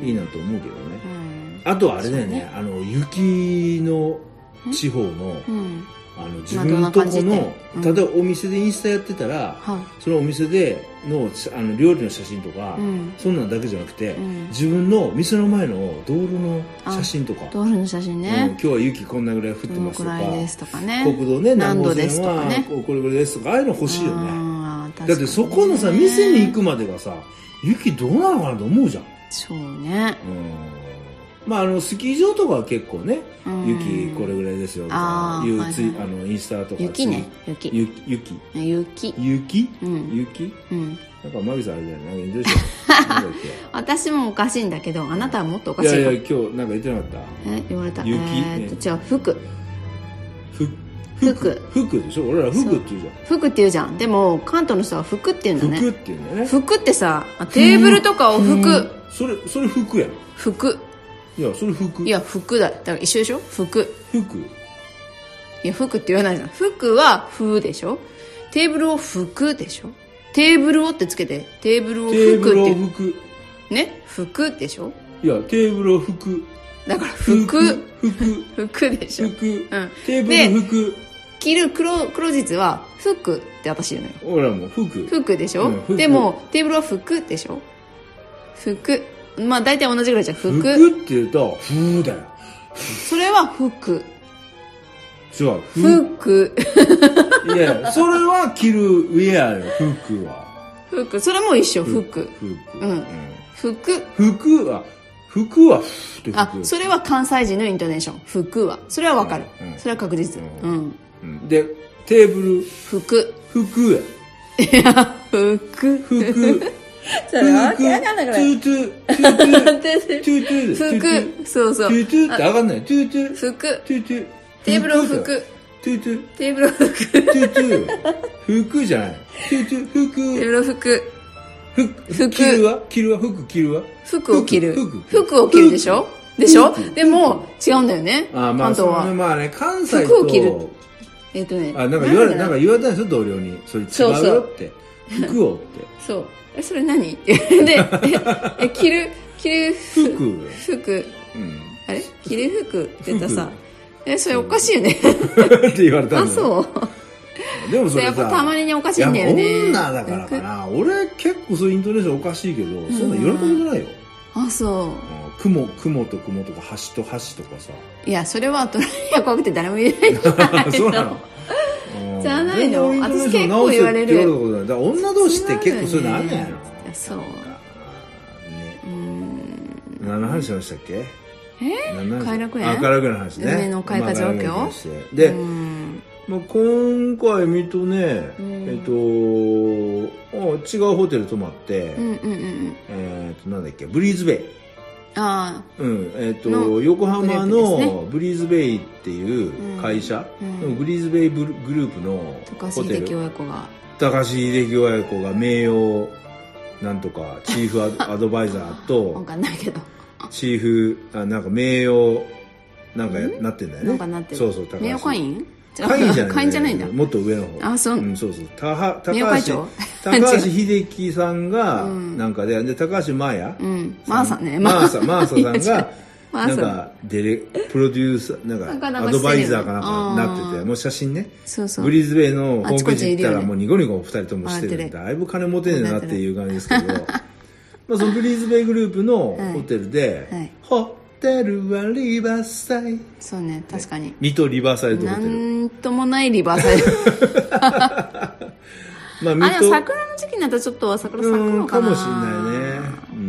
いいなと思うけどね。うん、あとはあれだよね。ねあの雪の地方の。うんあの自分のとこの、うん、例えばお店でインスタやってたら、はい、そのお店で の, あの料理の写真とか、うん、そんなんだけじゃなくて、うん、自分の店の前の道路の写真とか、 道路の写真ね、 うん、今日は雪こんなぐらい降ってますとか、 このくらいですとかね、 国道ね何号線は、ね、これぐらいですとか、ああいうの欲しいよね。だってそこのさ店に行くまでがさ雪どうなのかなと思うじゃん。 そうね。 うんまあ、あのスキー場とかは結構ね、うん、雪これぐらいですよとかいう、はいはい、あのインスタとか雪ね雪雪雪雪雪、うん、雪、うん、なんかマギさんあれだよね。どうしよう私もおかしいんだけど、あなたはもっとおかしいか。 いやいや今日なんか言ってなかった。 え言われた。 雪、 えー、っと違う服ふ服。 服でしょ。俺ら服って言うじゃん。 服って言うじゃん。でも関東の人は服って言うんだね。 服って言うんだよね。 服ってさ、テーブルとかを服。 それそれ服やん。 服。 いやそれ服。 いや服だ。だから一緒でしょ。服。 服。 いや服って言わないじゃん。服は風でしょ。テーブルを服でしょ。テーブルをってつけて。テーブルを服って。テーブルを服。ね、服でしょ。 いやテーブルを服。 だから服。 服。 服でしょ。 服。うん。テーブル服。 着る黒黒日は服って私言うのよ。 俺らも服。 服でしょ。うん、でもテーブルは服でしょ。服。まあ大体同じぐらいじゃん。服。 服って言うと風だよ。 それは服。 そう。 服。 いやそれは着るウェアよ。服は。 服。それも一緒。服。 服。 うん。服。 服は。服は服。 あ、それは関西人のイントネーション。服は。それはわかる、うんうん。それは確実。うん。 うん、で、テーブル。 服。 服や。 いや、服。 服。 それわけわかんないから。 トゥートゥー。トゥートゥー。トゥートゥー。 服。そうそう。 トゥートゥーってわかんない。トゥートゥー。 服。 トゥートゥー。 テーブルを服。 トゥートゥー。 テーブルを服。 トゥートゥー。服じゃない。トゥートゥー。服。 テーブルを服。 服。着るわ着るわ服着るわ服を着る。服を着るでしょでしょでも、違うんだよね。 あ、まあ、 関東は。 まあね、関西と。 服を着る。えっとね。 あ、なんか言われ、なんか言われたんですよ、同僚に。それ違うよって。服をって。 そう。え、それ何で、え、着る、着る服。 服。うん。あれ着る服って言ったらさ、え、それおかしいよね。 って言われたんだよ。 あ、そう。 でもそれやっぱたまにおかしいんだよね。 女だからかな。俺結構そういうイントネーションおかしいけど、そんな言われたことないよ。 あ、そう。 雲、雲と雲とか橋と橋とかさ。 いや、それはトライア怖くて誰も言えないんじゃないの。 そうなのじゃないの。私結構言われる。 だから女同士って結構そういうのあるんじゃないの。 そう。 何の話しましたっけ？ え？偕楽園？ あ、偕楽園の話ね。 梅の開花状況？ で、まあ、今回見とね、えっと、違うホテル泊まって、えっと、なんだっけ、ブリーズベイ。 ああ。 うん、えっと、横浜のブリーズベイっていう会社、ブリーズベイグループのホテル。高橋秀樹親子が。高橋秀樹親子が名誉、なんとか、チーフアドバイザーと、 わかんないけど。 チーフ、あ、なんか名誉、なんかなってんだよね。 なんかなってる。 そうそう、高橋。 名誉会員会員じゃない。 会員じゃないんだ。 もっと上の方。 あ、そう。 うん、そうそう。たは、高橋、高橋秀樹さんが、なんかで、で、高橋真也。 うん。マーサね。 マーサ、マーサさんが、なんか、デレ、プロデューサー、なんか、アドバイザーかなんかなってて、もう写真ね。 そうそう。 ブリーズベイのホームページ行ったら、もうニコニコ二人ともしてるんで、だいぶ金持てねえなっていう感じですけど、まあそのブリーズベイグループのホテルで、ホテルはリバーサイド。 そうね、確かに。 水戸リバーサイドホテル。 なんともないリバーサイド。まあ、水戸。あ、でも桜の時期になったらちょっと桜咲くのかな。 かもしれないね。うん、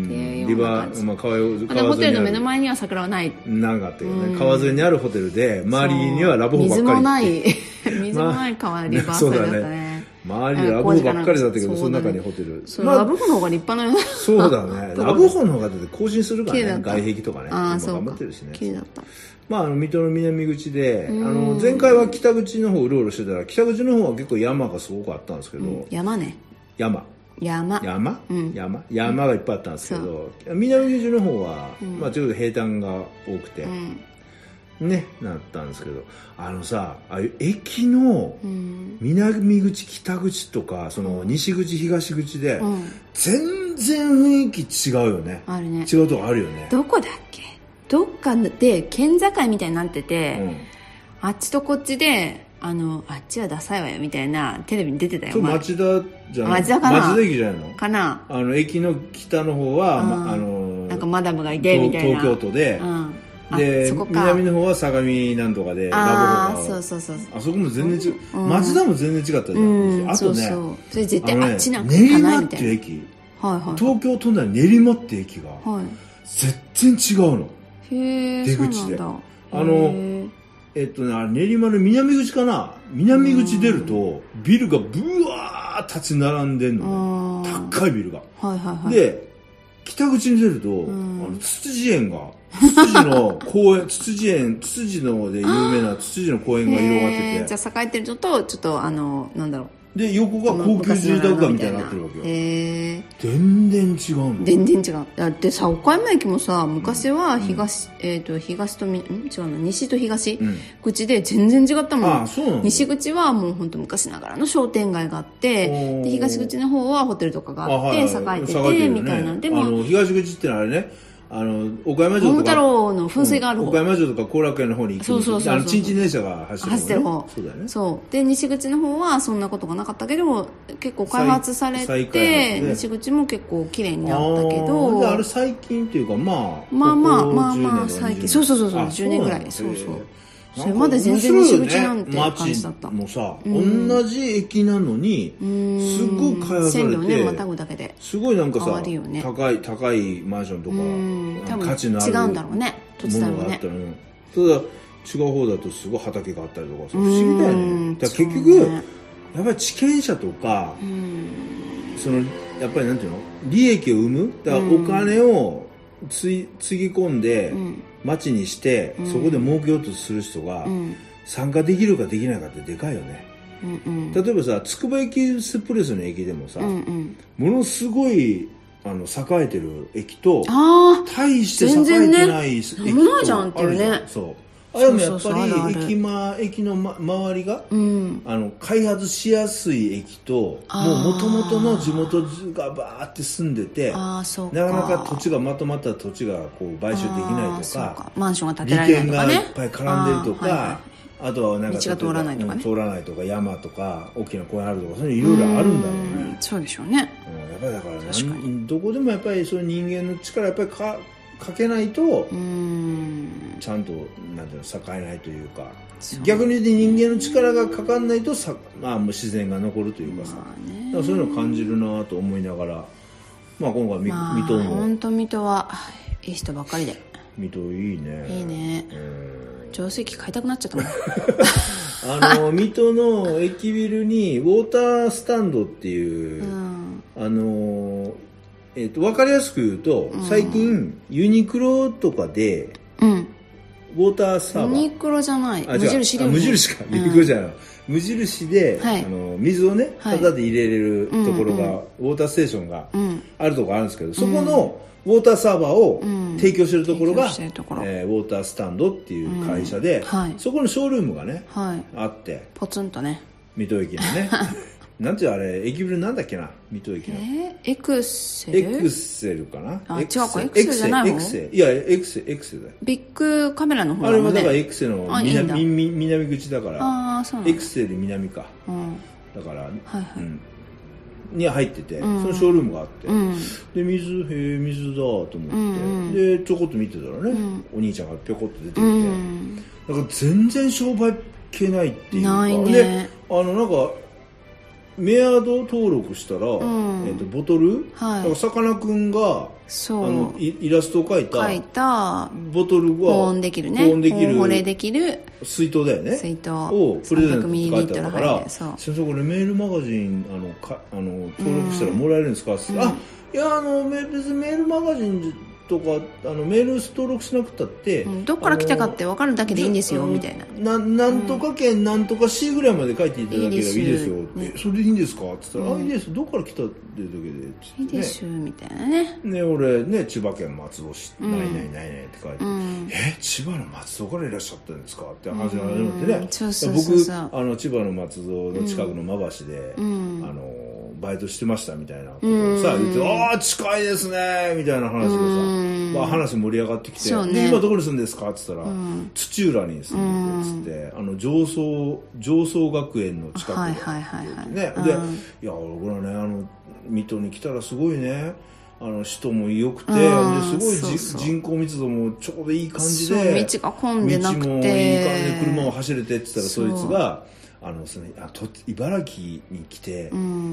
リバー、まあ川沿い、 川沿い。ホテルの目の前には桜はない。 なかったけどね。川沿いにあるホテルで、周りにはラブホばっかり。 水もない。水もない川リバーサイドだったね。 周りラブホばっかりだったけど、その中にホテル。 まあ、ラブホの方が立派なよ。 そうだね。ラブホの方がだって更新するからね。外壁とかね。 ああ、そう。 頑張ってるしね。 綺麗だった。 まあ、あの、水戸の南口で、あの、前回は北口の方うろうろしてたら、北口の方は結構山がすごくあったんですけど。 山ね。 山。 山。 山山山がいっぱいあったんですけど、南口の方は、まあ、ちょっと平坦が多くて。ね、なったんですけど、あのさ、ああいう駅の南口、北口とか、その西口、東口で、全然雰囲気違うよね。 あるね。 違うとこあるよね。 どこだっけ？どっかで県境みたいになってて、あっちとこっちで、あの、あっちはダサいわよみたいなテレビに出てたよ。 そう、町田じゃない？ 町田かな？ 町田駅じゃないの？ かな？ あの、駅の北の方は、あの、 なんかマダムがいてみたいな。 東京都で、で、南の方は相模なんとかで、 ラブホが。そうそうそう。 あそこも全然違う。町田も全然違ったじゃん。あとね、 それ絶対あっちなんか行かないみたいな。 練馬っていう駅。東京都内練馬っていう駅が、全然違うの。 へぇ、 出口で。あの、えっとね、練馬の南口かな？南口出ると、ビルがブワー立ち並んでんのね。高いビルが。で、 北口に出ると、うん、あのツツジ園がツツジの公園ツツジ園ツツジので有名なツツジの公園が広がってて、 じゃあ栄えてるのとちょっとあのなんだろうで横が高級住宅街みたいになってるわけよ。 へえ。 全然違うんだ。全然違う。だってさ岡山駅もさ昔は東、うん、えっ、ー、と東とみん違うの西と東、うん、口で全然違ったもん。 あ、そうなんだ。 西口はもう本当昔ながらの商店街があってで東口の方はホテルとかがあって、はいはい、栄えてて、ね、みたいな。でもあの東口ってのはあれね。あの岡山城とか桃太郎の噴水がある方、 うん、岡山城とか後楽園の方に行くそうそうそうそうあのちんちん電車が走ってる方、ね、 走ってる方そうだよね。 そうで西口の方はそんなことがなかったけど結構開発されて西口も結構綺麗になったけどあ, あれ最近っていうかまあまあまあまあまあ最近そうそうそうそうじゅうねんぐらいそうそうそれまで全然西口なんて感じだった。 もうさ、うん、同じ駅なのにすごい開発されて線路ねまたぐだけですごいなんかさ、 ね、 高い高いマンションとか価値のある違うんだろうね土地だろうね。 ただ違う方だとすごい畑があったりとかさ不思議だよね。だから結局、ね、やっぱり地権者とかそのやっぱりなんていうの利益を生むだからお金をついつぎ込んで、うん町にして、うん、そこで儲けようとする人が、うん、参加できるかできないかってでかいよね、うんうん、例えばさつくばエキスプレスの駅でもさ、うんうん、ものすごいあの栄えてる駅と大して栄えてない駅と全然ね危ないじゃんっていうね。 そうあれもやっぱり駅ま駅の、ま、周りが、うん、あの開発しやすい駅ともう元々の地元がバーって住んでてあそうかなかなか土地がまとまった土地がこう買収できないと か, かマンションが建てられないとかね利権がいっぱい絡んでるとか あ,、はいはい、あとはなんか道が通らないとかね通らないとか山とか大きな公園あるとかそういうのいろいろあるんだろうね。 うんそうでしょうね、 うん、やっぱりだからどこでもやっぱりそういう人間の力やっぱりかかけないとうんちゃんとなんていうの栄えないというか逆に言って人間の力がかかんないとさ、まあ、もう自然が残るというかさ、まあね、だからそういうのを感じるなと思いながら、まあ、今回、まあ、水戸も本当水戸はいい人ばっかりで水戸いいねいいね定石買いたくなっちゃったもんあの水戸の駅ビルにウォータースタンドっていう、うん、あのえー、と分かりやすく言うと、うん、最近ユニクロとかで、うん、ウォーターサーバーユニクロじゃない無印で、ね、無印か、うん、ユニクロじゃない無印で、はい、あの水をねタダで入れれるところが、はい、ウォーターステーションがあるところあるんですけど、うん、そこのウォーターサーバーを提供してるところが、うんえー、ウォータースタンドっていう会社で、うんはい、そこのショールームがね、はい、あってポツンとね水戸駅のねなんていうあれ駅ビルなんだっけな水戸駅の、 えー、エクセルエクセルかなあ違うかエクセルじゃない方エクセいやエクセエクセだよビッグカメラの方だもんねあれはだからエクセの南, いい南口だからあそうなんエクセル南か、うん、だから、はいはいうんに入ってて、うん、そのショールームがあって、うん、で水へえ水だと思って、うん、でちょこっと見てたらね、うん、お兄ちゃんがぴょこっと出てきて、うん、だから全然商売っ気ないっていうかないねであのなんかメアド登録したら、うんえー、とボトル、はい、さかなクンがそうあの イ, イラストを描いた描いたボトルが保温できるね保温できる保冷できる水筒だよね水筒をプレゼントって書いてあったからそう先生これメールマガジンあのかあの登録したらもらえるんですかって、うん、あいやあの別にメールマガジンとかあのメール登録しなくたって、 うん、どっから来たかって分かるだけでいいんですよみたいなななんとか県なんとか C ぐらいまで書いていただければいいですよって、ね、それでいいんですかって言ったら、うん、あいいですどっから来たってだけでって言って、ね、 いいですみたいなねね俺ね千葉県松戸市、うん、ないないないないって書いて、うん、え千葉の松戸からいらっしゃったんですかって話が始まってね、うん、そうそうそうそう僕あの千葉の松戸の近くの馬橋で、うん、あのバイトしてましたみたいなことをさ、うん、言ってああ近いですねみたいな話でさ、うんまあ、話盛り上がってきて、ね、で今どこに住んでんですかって言ったら、うん、土浦に住んでてっつって、うん、あの上層上層学園の近くで、はいはいはいはいねうん、でいや俺はねあの水戸に来たらすごいねあの人も良くて、ですごいそうそう人口密度もちょうどいい感じで道が混んでなくて道もいい感じで車を走れてって言ったらそいつがあのそのあと茨城に来て、うん、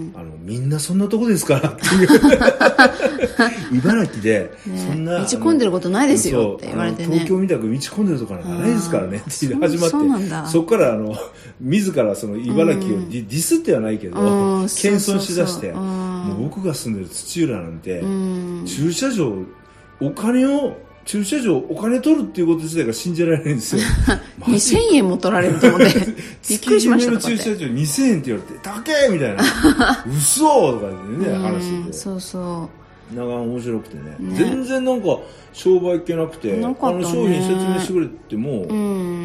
あのみんなそんなとこですからっていう茨城でそんな、 ね、道混んでることないですよって言われてね、 東京みたく道混んでるとかなんかないですからねって始まって、 そ, そうなんだ、そこからあの自らその茨城をデ ィ,、うん、ディスってはないけど、うん、謙遜しだして、もう僕が住んでる土浦なんて、うん、駐車場お金を駐車場お金取るっていうこと自体が信じられないんですよにせんえんも取られると思ってびっくりしました。 月決めの駐車場にせんえんって言われて高えみたいな嘘とかでね話してて、 そうそうなんか面白くて ね, ね全然なんか商売っ気なくて、なかったね、あの商品説明してくれても、うん、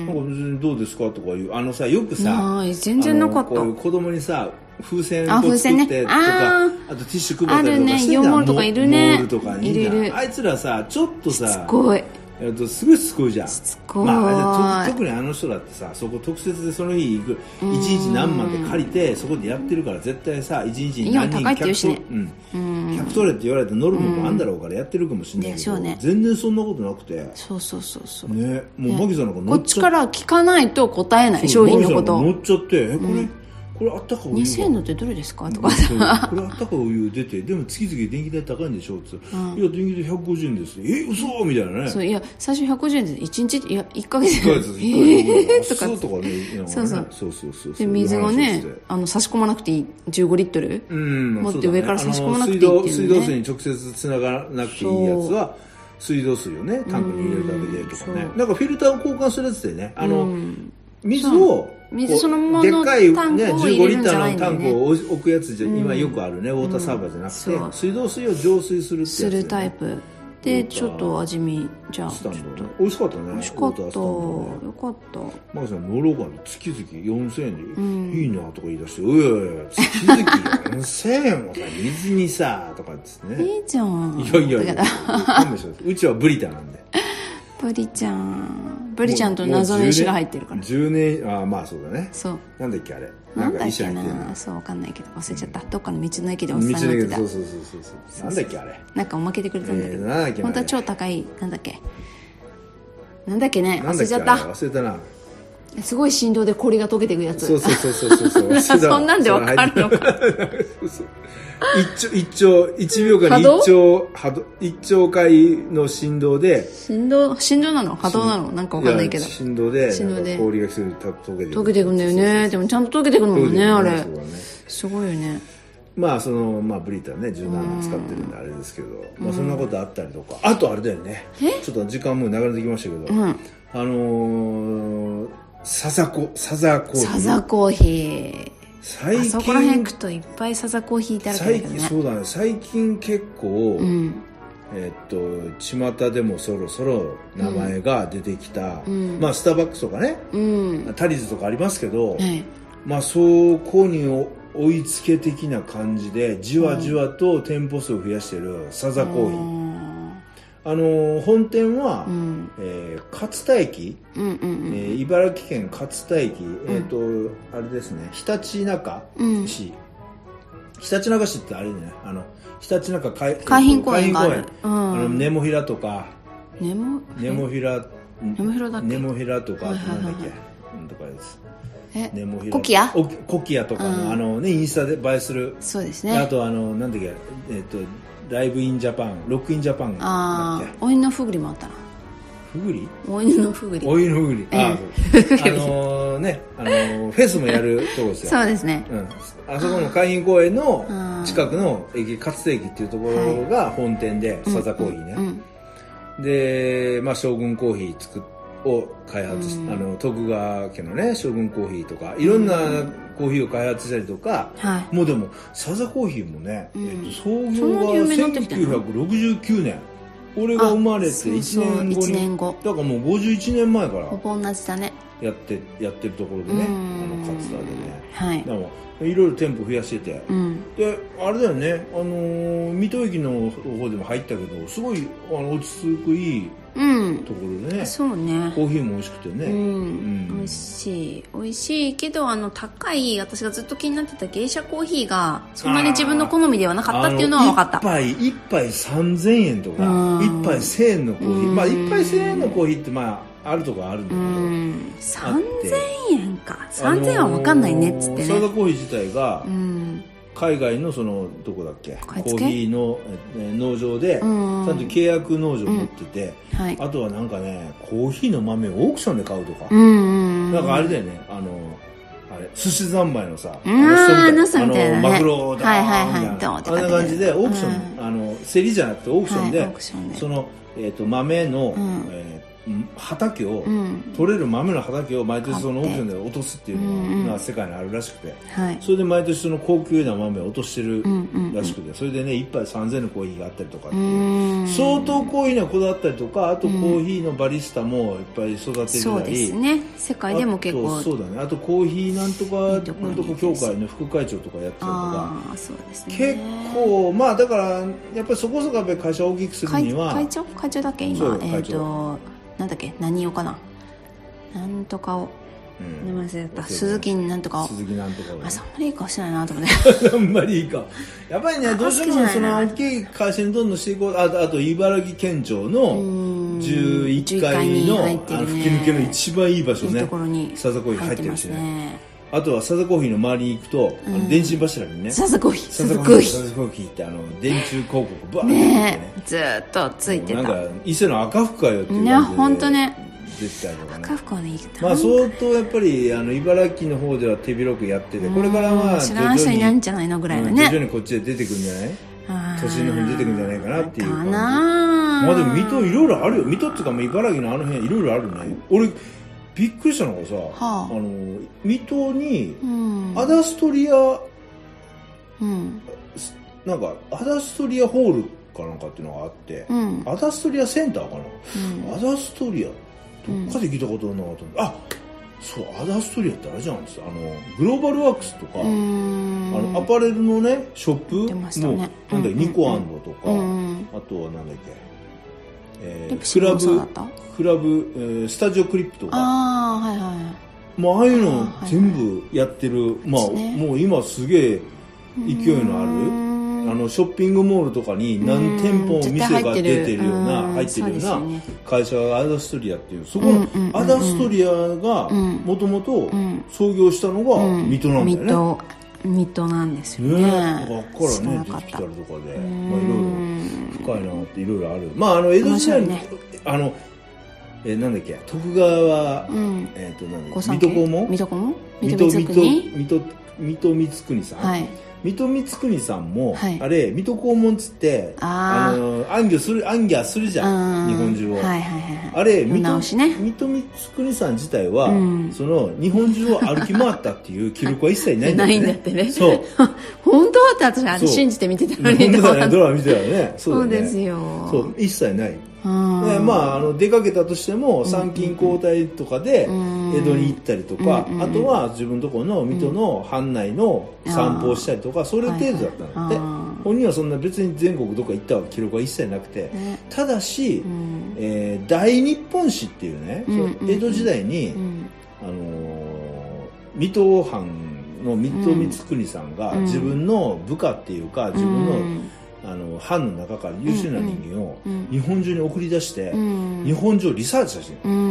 なんか別にどうですかとかいうあのさよくさ全然なかった、 こういう子供にさ風船を作ってとか あ, あとティッシュ配ったりとかしてんだ、ね、モールとかいるね、 モールとかいるじゃん。あいつらさちょっとさしつこいすごいしつこいじゃん。 しつこい、 まあ、特にあの人だってさそこ特設でその日行くいちにち何万で借りてそこでやってるから絶対さいちにちに何人客取れ、 ねうん、客取れって言われてノルマもあんだろうからやってるかもしれないけど、ね、全然そんなことなくて、 そうそうそうそうね、もうマギさんなんか乗っちゃこっちから聞かないと答えない商品のこと乗っちゃってえこれ、うんこれあったかお湯にせんえんのってどれですかとかさこれあったかお湯出てでも月々電気代高いんでしょって、うん、いや電気代ひゃくごじゅうえんですえ嘘みたいなね。 そういや最初ひゃくごじゅうえんでいちにちいやいっかげついっかげつえーとかとかねそうそうそうそうそうで水がねあの差し込まなくていいじゅうごリットル、うん、持って上から差し込まなくていいっていう、ね、 水道水道水に直接つながらなくていいやつは水道水をねタンクに入れるだけでとかねなんかフィルターを交換するやつでねあの、うん、水を水そのものでっかい、ね、 タンクをじゅうごリッター入れるんじゃないんだよね、 のタンクを置くやつじゃ、うん、今よくあるねウォーターサーバーじゃなくて、うん、水道水を浄水するってやつ、ね、 するタイプでちょっと味見じゃあちょっと美味しかったね。 美味しかった、ね、よかったマキさん乗ろうかな月々よんせんえんで、うん、いいなとか言い出してうやいや月々よんせんえんもさ水にさとかですねいいじゃんいやいやいやうちはブリタなんでブリちゃんブリちゃんと謎の石が入ってるからじゅうねんああまあそうだねそうなんだっけあれなんだっけなそうわかんないけど忘れちゃった、うん、どっかの道の駅でおっさんが道の駅でそうそうそうそうそうなんだっけあれなんかおまけでくれたんだけど、 えー、なんだっけ本当は超高いなんだっけなんだっけね忘れちゃった忘れたなすごい振動で氷が溶けていくやつそうそうそうそうそうそんなんでわかるのか一兆一兆一秒間に一兆波動一兆回の振動で振動振動なの波動なのなんかわかんないけど振動で氷がすぐ溶けていく溶けていくんだよね。でもちゃんと溶けていくのもねあれすごいよね。 まあそのまあブリターねじゅうななねん使ってるんであれですけどまあそんなことあったりとかあとあれだよねちょっと時間も流れてきましたけど、うん、あのーサザコサザコーヒーサザコーヒー最近あそこら辺行くといっぱいサザコーヒーだらけだけどね。 そうだね最近結構、うん、えっと巷でもそろそろ名前が出てきた、うん、まあスターバックスとかね、うん、タリーズとかありますけど、はい、まあそこに追いつけ的な感じでじわじわと店舗数を増やしてるサザコーヒー、うんあの本店は、うんえー、勝田駅、うんうんうんえー、茨城県勝田駅、うん、えっ、ー、とあれですねひたちなか市、うん、ひたちなか市ってあれねあのひたちなか海浜公園がある、 うん、あのネモフィラとかネモネモフィラネモフィラだっけネモフィラとか、はいはいはい、なんだっけとかですえネモフィラコキアコキアとかの、うん、あのねインスタで映えするそうですねあとあのなんだっけえっ、ー、とライブインジャパンロックインジャパンああお犬のふぐりもあったなふぐりお犬のふぐりお犬のふぐり、えー、あ, あのー、ねあのー、フェスもやるとこですよそうですね、 うん、あそこの海浜公園の近くの駅勝田駅っていうところが本店で、はい、サザコーヒーね、うんうんうん、で、まあ、将軍コーヒー作を開発し、うん、あの徳川家のね将軍コーヒーとかいろんなコーヒーを開発したりとか、うん、もうでもサザコーヒーもね、うんえー、と創業がせんきゅうひゃくろくじゅうきゅうねん俺が生まれていちねんごにそうそういちねんごだからもうごじゅういちねんまえからほぼ同じだねやってやってるところでねあの勝田でねはいだからいろいろ店舗増やしてて、うん、であれだよねあのー、水戸駅の方でも入ったけどすごいあの落ち着くいいうん、ところでねそうねコーヒーも美味しくてね、うんうん、 美味しい美味しいけどあの高い私がずっと気になってた芸者コーヒーがそんなに自分の好みではなかったっていうのは分かった一杯一杯さんぜんえんとか一杯せんえんのコーヒー、うん、まあ一杯せんえんのコーヒーってまああるとこあるんだけど、うん、 さんぜんえんかさんぜんえんは分かんないねっつってね。 サザコーヒー自体が、うん、海外のそのどこだっけコーヒーの農場でちゃんと契約農場を持ってて、うんはい、あとはなんかねコーヒーの豆をオークションで買うとか、うん、なんかあれだよね、あのあれ寿司三昧のさ、 あの人みたいな、ね、 マグロだーみたいな、あんな感じでオークション、うん、あの競りじゃなくてオークションで、はい、オークションでその、えー、と豆の、うんえー畑を、うん、取れる豆の畑を毎年そのオークションで落とすっていうのが世界にあるらしくて、はい、それで毎年その高級な豆を落としてるらしくて、うんうんうん、それでね一杯さんぜんえんのコーヒーがあったりとかっていう相当コーヒーにはこだわったりとか、あとコーヒーのバリスタもいっぱい育ててたり、 そうですね、世界でも結構そうだね、あとコーヒーなんとかなんとか協会の副会長とかやってたりとか、 あそうですね、 結構まあだからやっぱりそこそこやっぱり会社を大きくするには会長会長だっけ今えっ、ー、となんだっけ何をかななんとかを、うん、名前忘れた鈴木なんとかを鈴木なんとかを、ね、 あそんまりいい顔してないなと思ってあんまりいい顔やっぱりねどうしてもその大きい会社にどんどんしていこう。 あ, あと茨城県庁のじゅういっかいの吹き抜けの一番いい場所ね、いいところにサザコーヒー入ってるしね。あとはサザコーヒーの周りに行くと、うん、あの電信柱にねサザコーヒーサザコーヒーサザコーヒーってあの電柱広告バーってねねずっとついてた。 なんか伊勢の赤福かよっていう感じで、 ね、本当ね出てたりとかね。 赤福はねいいまあ相当やっぱりあの茨城の方では手広くやってて、これからまあ知らない人いないんじゃないのぐらいのね、 徐々にこっちで出てくるんじゃない、都心の方に出てくるんじゃないかなっていう感じ。 かなまあでも水戸いろいろあるよ。水戸っていうか茨城のあの辺いろいろあるね。俺びっくりしたのがさ、はあ、あの水戸にアダストリア、うん、なんかアダストリアホールかなんかっていうのがあって、うん、アダストリアセンターかな、うん、アダストリアどっかで聞いたことなかったんで、うん、あそうアダストリアってあれじゃんですあのグローバルワークスとかあのアパレルのねショップの、ね、なんだっけニコアンドとか、うん、あとはなんだっけえー、クラブクラブ、えー、スタジオクリップとかあ、はいはい、 もうああいうの全部やってる、はいはい、まあ、ね、もう今すげえ勢いのあるあのショッピングモールとかに何店舗も店が出てるような入ってるような会社がアダストリアっていう、そこのアダストリアがもともと創業したのが水戸なんだよね、うんうん、 水戸なんですよね。 ね、だからね出てきたりとかで、まあ、いろいろ深いなっていろいろある。まああの江戸時代に、ね、あのえー、なんだっけ徳川は、うん、えっ、ー、となんだっけ水戸黄門水戸黄門水戸水戸水戸水戸光圀さん、はい、水戸光圀さんも、はい、あれ水戸黄門っつってああの暗記する暗記するじゃん日本中を、はいはいはい、あれ水戸、ね、水戸光圀さん自体は、うん、その日本中を歩き回ったっていう記録は一切ないんだってねないんだってねそう本当って私あれ信じて見てたのに本当だねドラマ見てたよねそうだねそうですよそう一切ないでまあ、あの出かけたとしても参勤交代とかで江戸に行ったりとか、うんうん、あとは自分のところの水戸の藩内の散歩をしたりとか、うん、それ程度だったので、はい、本人はそんな別に全国どっか行った記録は一切なくて、ね、ただし、うん、えー、大日本史っていうね、うんうん、江戸時代に、うん、あのー、水戸藩の水戸光圀さんが自分の部下っていうか自分の、うんあの藩の中から優秀な人間を日本中に送り出して、うん、日本中をリサーチして、うん、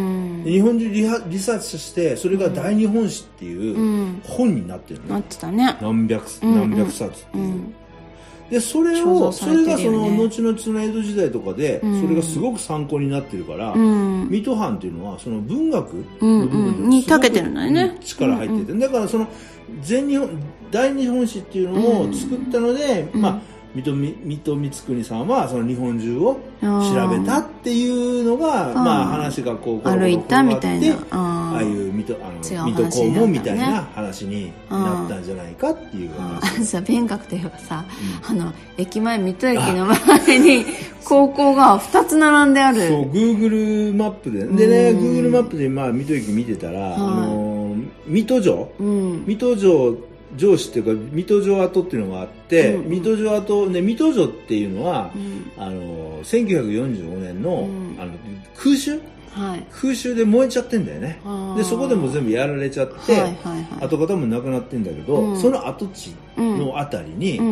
日本中リハリサーチしてそれが大日本史っていう本になってるね、 なってたね何百、何百冊っていう、うん、でそれを、ね、それがその後々の江戸時代とかで、うん、それがすごく参考になってるから、うん、水戸藩っていうのはその文学の部分に長けてるんだよね力入ってて、うんうん、だからその全日本大日本史っていうのを作ったので、うん、まあ水戸光圀さんはその日本中を調べたっていうのがまあ話がこう歩いたみたいなああいう水戸あの水戸黄門みたいな話になったんじゃないかっていう話。 さ勉学といえばさ、うん、あの駅前水戸駅の前に高校がふたつ並んである。 そう Google マップででね Google マップでまあ水戸駅見てたら、あの水戸城、うん、水戸城城址っていうか水戸城跡っていうのがあって、うんうん、水戸城跡で水戸城っていうのは、うん、あのせんきゅうひゃくよんじゅうごねんの、うん、あの空襲、はい、空襲で燃えちゃってんだよね。でそこでも全部やられちゃって、はいはいはい、跡形もなくなってんだけど、うん、その跡地のあたりに、うん、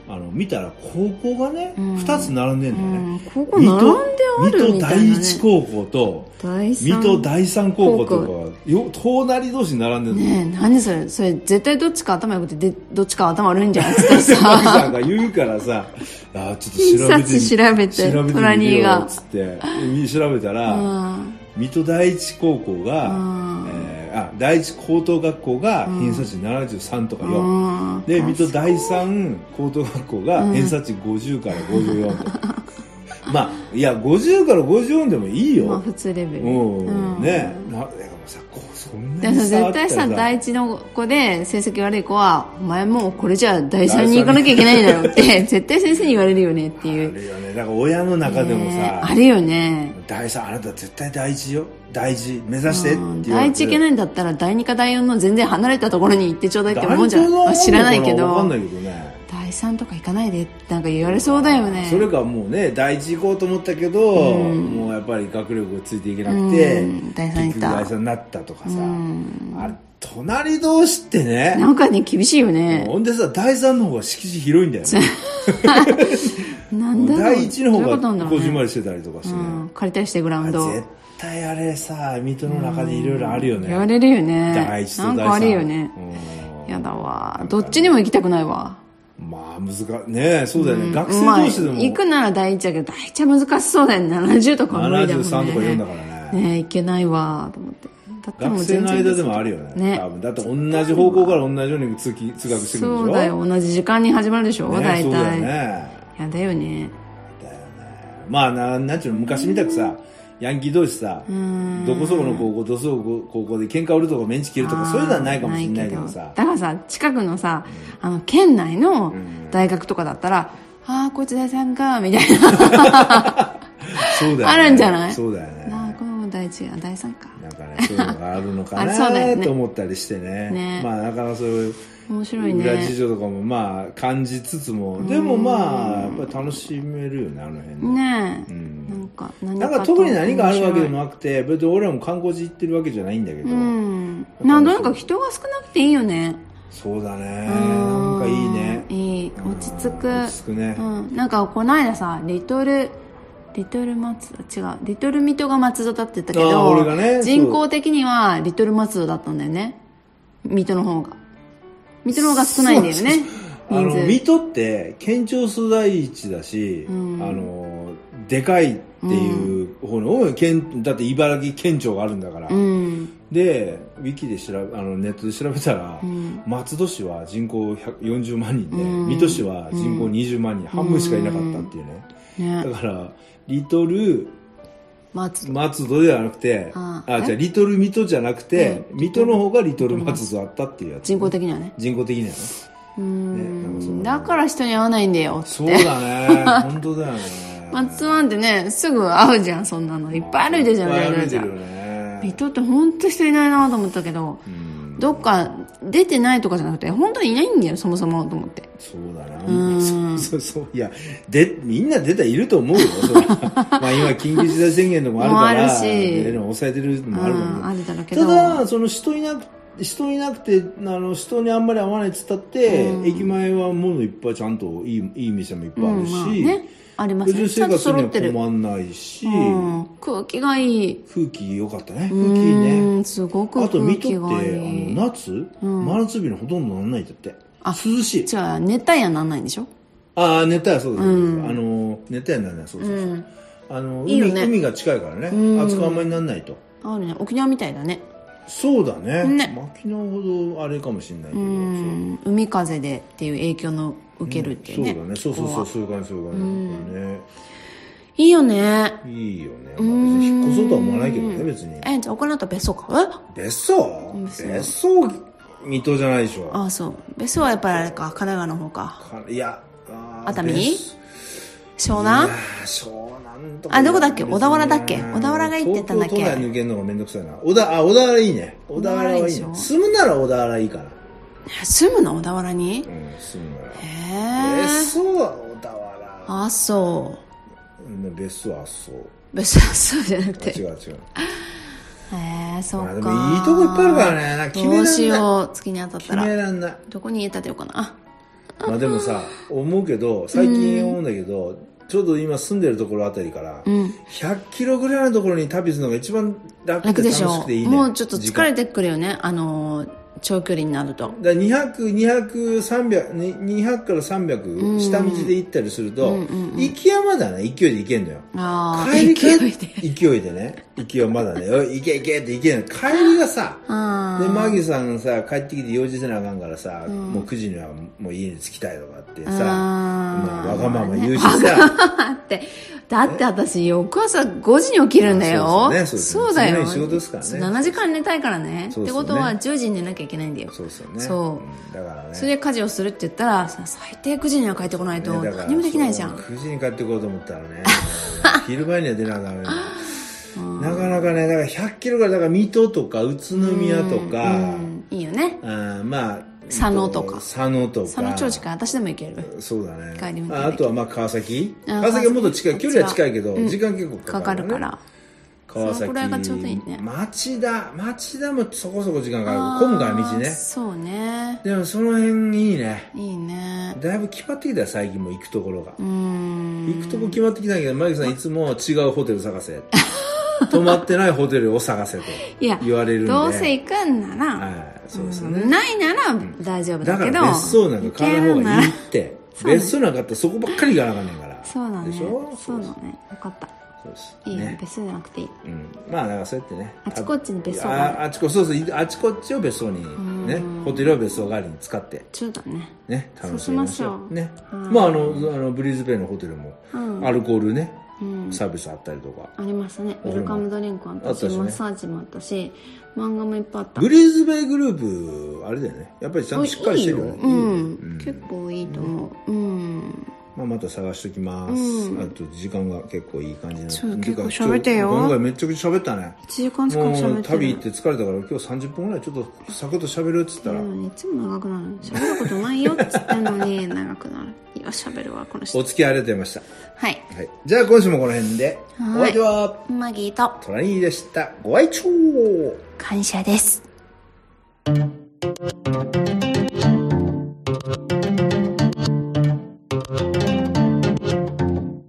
あの見たら高校がね、うん、ふたつ並んでんだよね、うん、 高校並んであるみたいな、ね、 水戸第一高校と水戸第三高校とかよ隣同士に並んでるのねえ。何それそれ絶対どっちか頭良くてでどっちか頭悪いんじゃないですかささんが言うからさあちょっと調べて調べて調べてみるよっつって調べたら、うん、水戸第一高校が、うんえー、あ第一高等学校が偏差値ななじゅうさんとかよん、うん、で水戸第三高等学校が偏差値ごじゅうからごじゅうよんと、うん、まあいやごじゅうからごじゅうよんでもいいよ、 まあ、普通レベル、 うんうん、ねなだからさこうそんなにさ絶対さ第一の子で成績悪い子はお前もうこれじゃ第三に行かなきゃいけないんだろうって絶対先生に言われるよねっていうあるよね。だから親の中でもさ、 ね、あるよね。 第三あなた絶対第一よ第一目指してって言われて、 第一いけないんだったら第二か第四の全然離れたところに行ってちょうだいって思うんじゃない、知らないけど分かんないけどね第三とか行かないでなんか言われそうだよね。 それかもうね第一行こうと思ったけど、うん、もうやっぱり学力がついていけなくて、うん、 第三行った第三になったとかさ、うん、あれ隣同士ってねなんかね厳しいよね。 ほんでさ第三の方が敷地広いんだよねなんだろう第一の方がこじんまりしてたりとかして、ねうん、 借りたりしてグラウンド絶対あれさ水戸の中でいろいろあるよね、うん、 言われるよね第一と第三なんかあるよね、うん、やだわどっちにも行きたくないわ。 まあ難しいねそうだよね、うん、学生同士でも、 まあ、行くなら第一だけど第一は難しそうだよね。ななじゅうとか無理だもんね。ななじゅうさんとかよんだからね。ねえ行けないわと思って。 学生の間でもあるよね。ね多分だって同じ方向から同じように通勤通学してくるんでしょ。 そうだよ同じ時間に始まるでしょ、ね、大体。 そうだよね。 やだよね。だよね。 まあななんちゅうの昔みたくさヤンキー同士さどこそこの高校どこそこの高校で喧嘩売るとかメンチ切るとかそういうのはないかもしれないけどさ。 だからさ近くのさ、うん、あの県内の大学とかだったら、うん、ああこいつ第三かみたいなそうだよ、ね、 あるんじゃない。 そうだよね。 あこの第一が第三かなんかねそういうのがあるのかなね、と思ったりしてねねまあなかなかそういう面白いね裏事情とかもまあ感じつつもでもまあやっぱり楽しめるよねあの辺ねえ、うん、なんか何かなんか特に何があるわけでもなくて別に俺らも観光地行ってるわけじゃないんだけど、うん、 なんとなく人が少なくていいよね。 そうだねなんかいいねいい落ち着く落ち着くね、 うん、なんかこの間さリトルリトル松戸違うリトル水戸が松戸だって言ったけど俺が、ね、 人口的にはリトル松戸だったんだよね。水戸の方が水戸の方が少ないんだよね。 あの水戸って県庁所在地だし、うん、あのでかいっていう方の、うん、だって茨城県庁があるんだから、うん、でウィキで調べあのネットで調べたら、うん、松戸市は人口よんじゅうまんにんで、うん、水戸市は人口にじゅうまんにん、うん、半分しかいなかったっていうね、ねだからリトル松戸松戸ではなくてああじゃあリトル水戸じゃなくて、うん、水戸の方がリトル松戸あったっていうやつ、ね、 人口的にはね人口的にはねうーん、ね、だから人に会わないんだよってそうだね本当だよね松戸なんてねすぐ会うじゃんそんなのいっぱい歩いてるじゃん。いっぱい歩いてるよね。水戸って本当人いないなと思ったけどどっか出てないとかじゃなくて本当にいないんだよそもそもと思って。 そうだなうんそうそうそういやでみんな出たらいると思うよそれまあ今緊急事態宣言とかもあるからもあるし出るの抑えてるのもあると思うあるだろうけどただその人いなく人いなくてあの人にあんまり会わないっつったって、うん、駅前は物いっぱいちゃんといいいい店もいっぱいあるし、うんまあね、ありますね。生活には困んないし、うん、 空気がいい空気良かったね空気いいねすごく空気がいい。 あと水戸ってあの夏、うん、真夏日のほとんどなんないんだってあ涼しい。 じゃあ熱帯夜なんないんでしょ。 ああ熱帯夜そうです、うん、あの熱帯夜なんないそうそうそう、うん、あの 海, いいよね海が近いからね、うん、暑くあんまりなんないとあるね沖縄みたいだね。 そうだねね沖縄ほどあれかもしれないけどうん海風でっていう影響の受けるっていうね、 うん、そうだねそうそうそうそういう感じそういう感じ、ね、 いいよねいいよね、まあ、別に引っ越そうとは思わないけどね別にえじゃあお金だったら別荘かえ別荘別荘水戸じゃないでしょ。 ああそう別荘はやっぱりあれか神奈川の方かいや熱海湘南湘南とかあどこだっけ小田原だっけ小田原がいいって言ったんだっけ。 東京都内抜けるのがめんどくさいな小田あ小田原いいね小田原はいいね住むなら小田原いいかな。 住むの小田原にうん住むならへえ別荘は小田原あそう別荘はそう別荘そうじゃなくて違う違うへえそうか、 まあ、でもいいとこいっぱいあるからねなんか決めらんない。 どうしよう月に当たったら決めらんない。 どこに家建てようかな。 まあでもさ、思うけど、最近思うんだけど、うん、ちょうど今住んでるところあたりから、うん、ひゃっキロぐらいのところに旅するのが一番楽で楽しくていいね。 もうちょっと疲れてくるよね。あのー、長距離になると。 だにひゃく、にひゃく、さんびゃく、にひゃくからさんびゃく、うん、下道で行ったりすると、うんうんうん、行きはまだね、勢いで行けんのよ。 あ帰り勢いで。勢いでね。行きはまだね、行け行けって行けない。帰りがさ、で、マギさんさ、帰ってきて用事せなあかんからさ、うん、もうくじにはもう家に着きたいとかってさ、まあ、わがまま言うしさ。 ってだって私翌朝ごじに起きるんだよ。 そうですね。 そうだよ。 仕事ですからね。 ななじかん寝たいからね。ってことはじゅうじに寝なきゃいけないんだよ。 そうですよね。 そう。だからね。それで家事をするって言ったら、最低くじには帰ってこないと何もできないじゃん。 くじに帰ってこうと思ったらね、昼前には出なきゃダメ。なかなかね、だからひゃっキロから、だから水戸とか宇都宮とか、 いいよね。 まあ、 佐野とか。 佐野とか。 佐野長近、私でも行ける。 そうだね。 帰りあ, あとはまあ川崎。川崎はもっと近い。距離は近いけど、時間結構かかる、ね。 かかるから。川崎。そのくらいがちょうどいいね。 町田。町田もそこそこ時間かかる。混むから道ね。 そうね。 でもその辺いいね。 いいね。 だいぶ決まってきたよ、最近も行くところが。うん。行くとこ決まってきたけど、マギさんいつも違うホテル探せ。泊まってないホテルを探せと言われるんで。 どうせ行くんなら、はい、そうですね、ないなら大丈夫だけど、 だから別荘なんか買う方がいいって。別荘なんかあったらそこばっかり行かなあかんねんから。 そうだね。 でしょ。 そうだね。分かった。 そうです。 いいよ、別荘じゃなくていい。 うん。まあだからそうやってね。 あちこちに別荘がある。 あちこち、そうそう、あちこちを別荘にね、ホテルは別荘代わりに使って。 そうだね。 ね、楽しみましょう。ね。まああの、あの、ブリーズベイのホテルも、アルコールね、サービスあったりとかありましたね。ウェルカムドリンクあったし、マッサージもあったし、漫画もいっぱいあった。 ブリーズベイグループあれだよね、やっぱりちゃんとしっかりしてるよね。 うん、結構いいと思う。うん、 まあまた探しときます。あと時間が結構いい感じになって、 結構喋ってよ。 今回めちゃくちゃ喋ったね。 いちじかん近く喋ってる。もう旅行って疲れたから今日さんじゅっぷんぐらいちょっとサクッと喋るっつったら、いつも長くなる。喋ることないよっつってんのに長くなる。いや喋るわこの人。 お付き合いありがとうございました。 はい、 はい、じゃあ今週もこの辺で、お相手はマギーとトラニーでした。ご愛聴感謝です。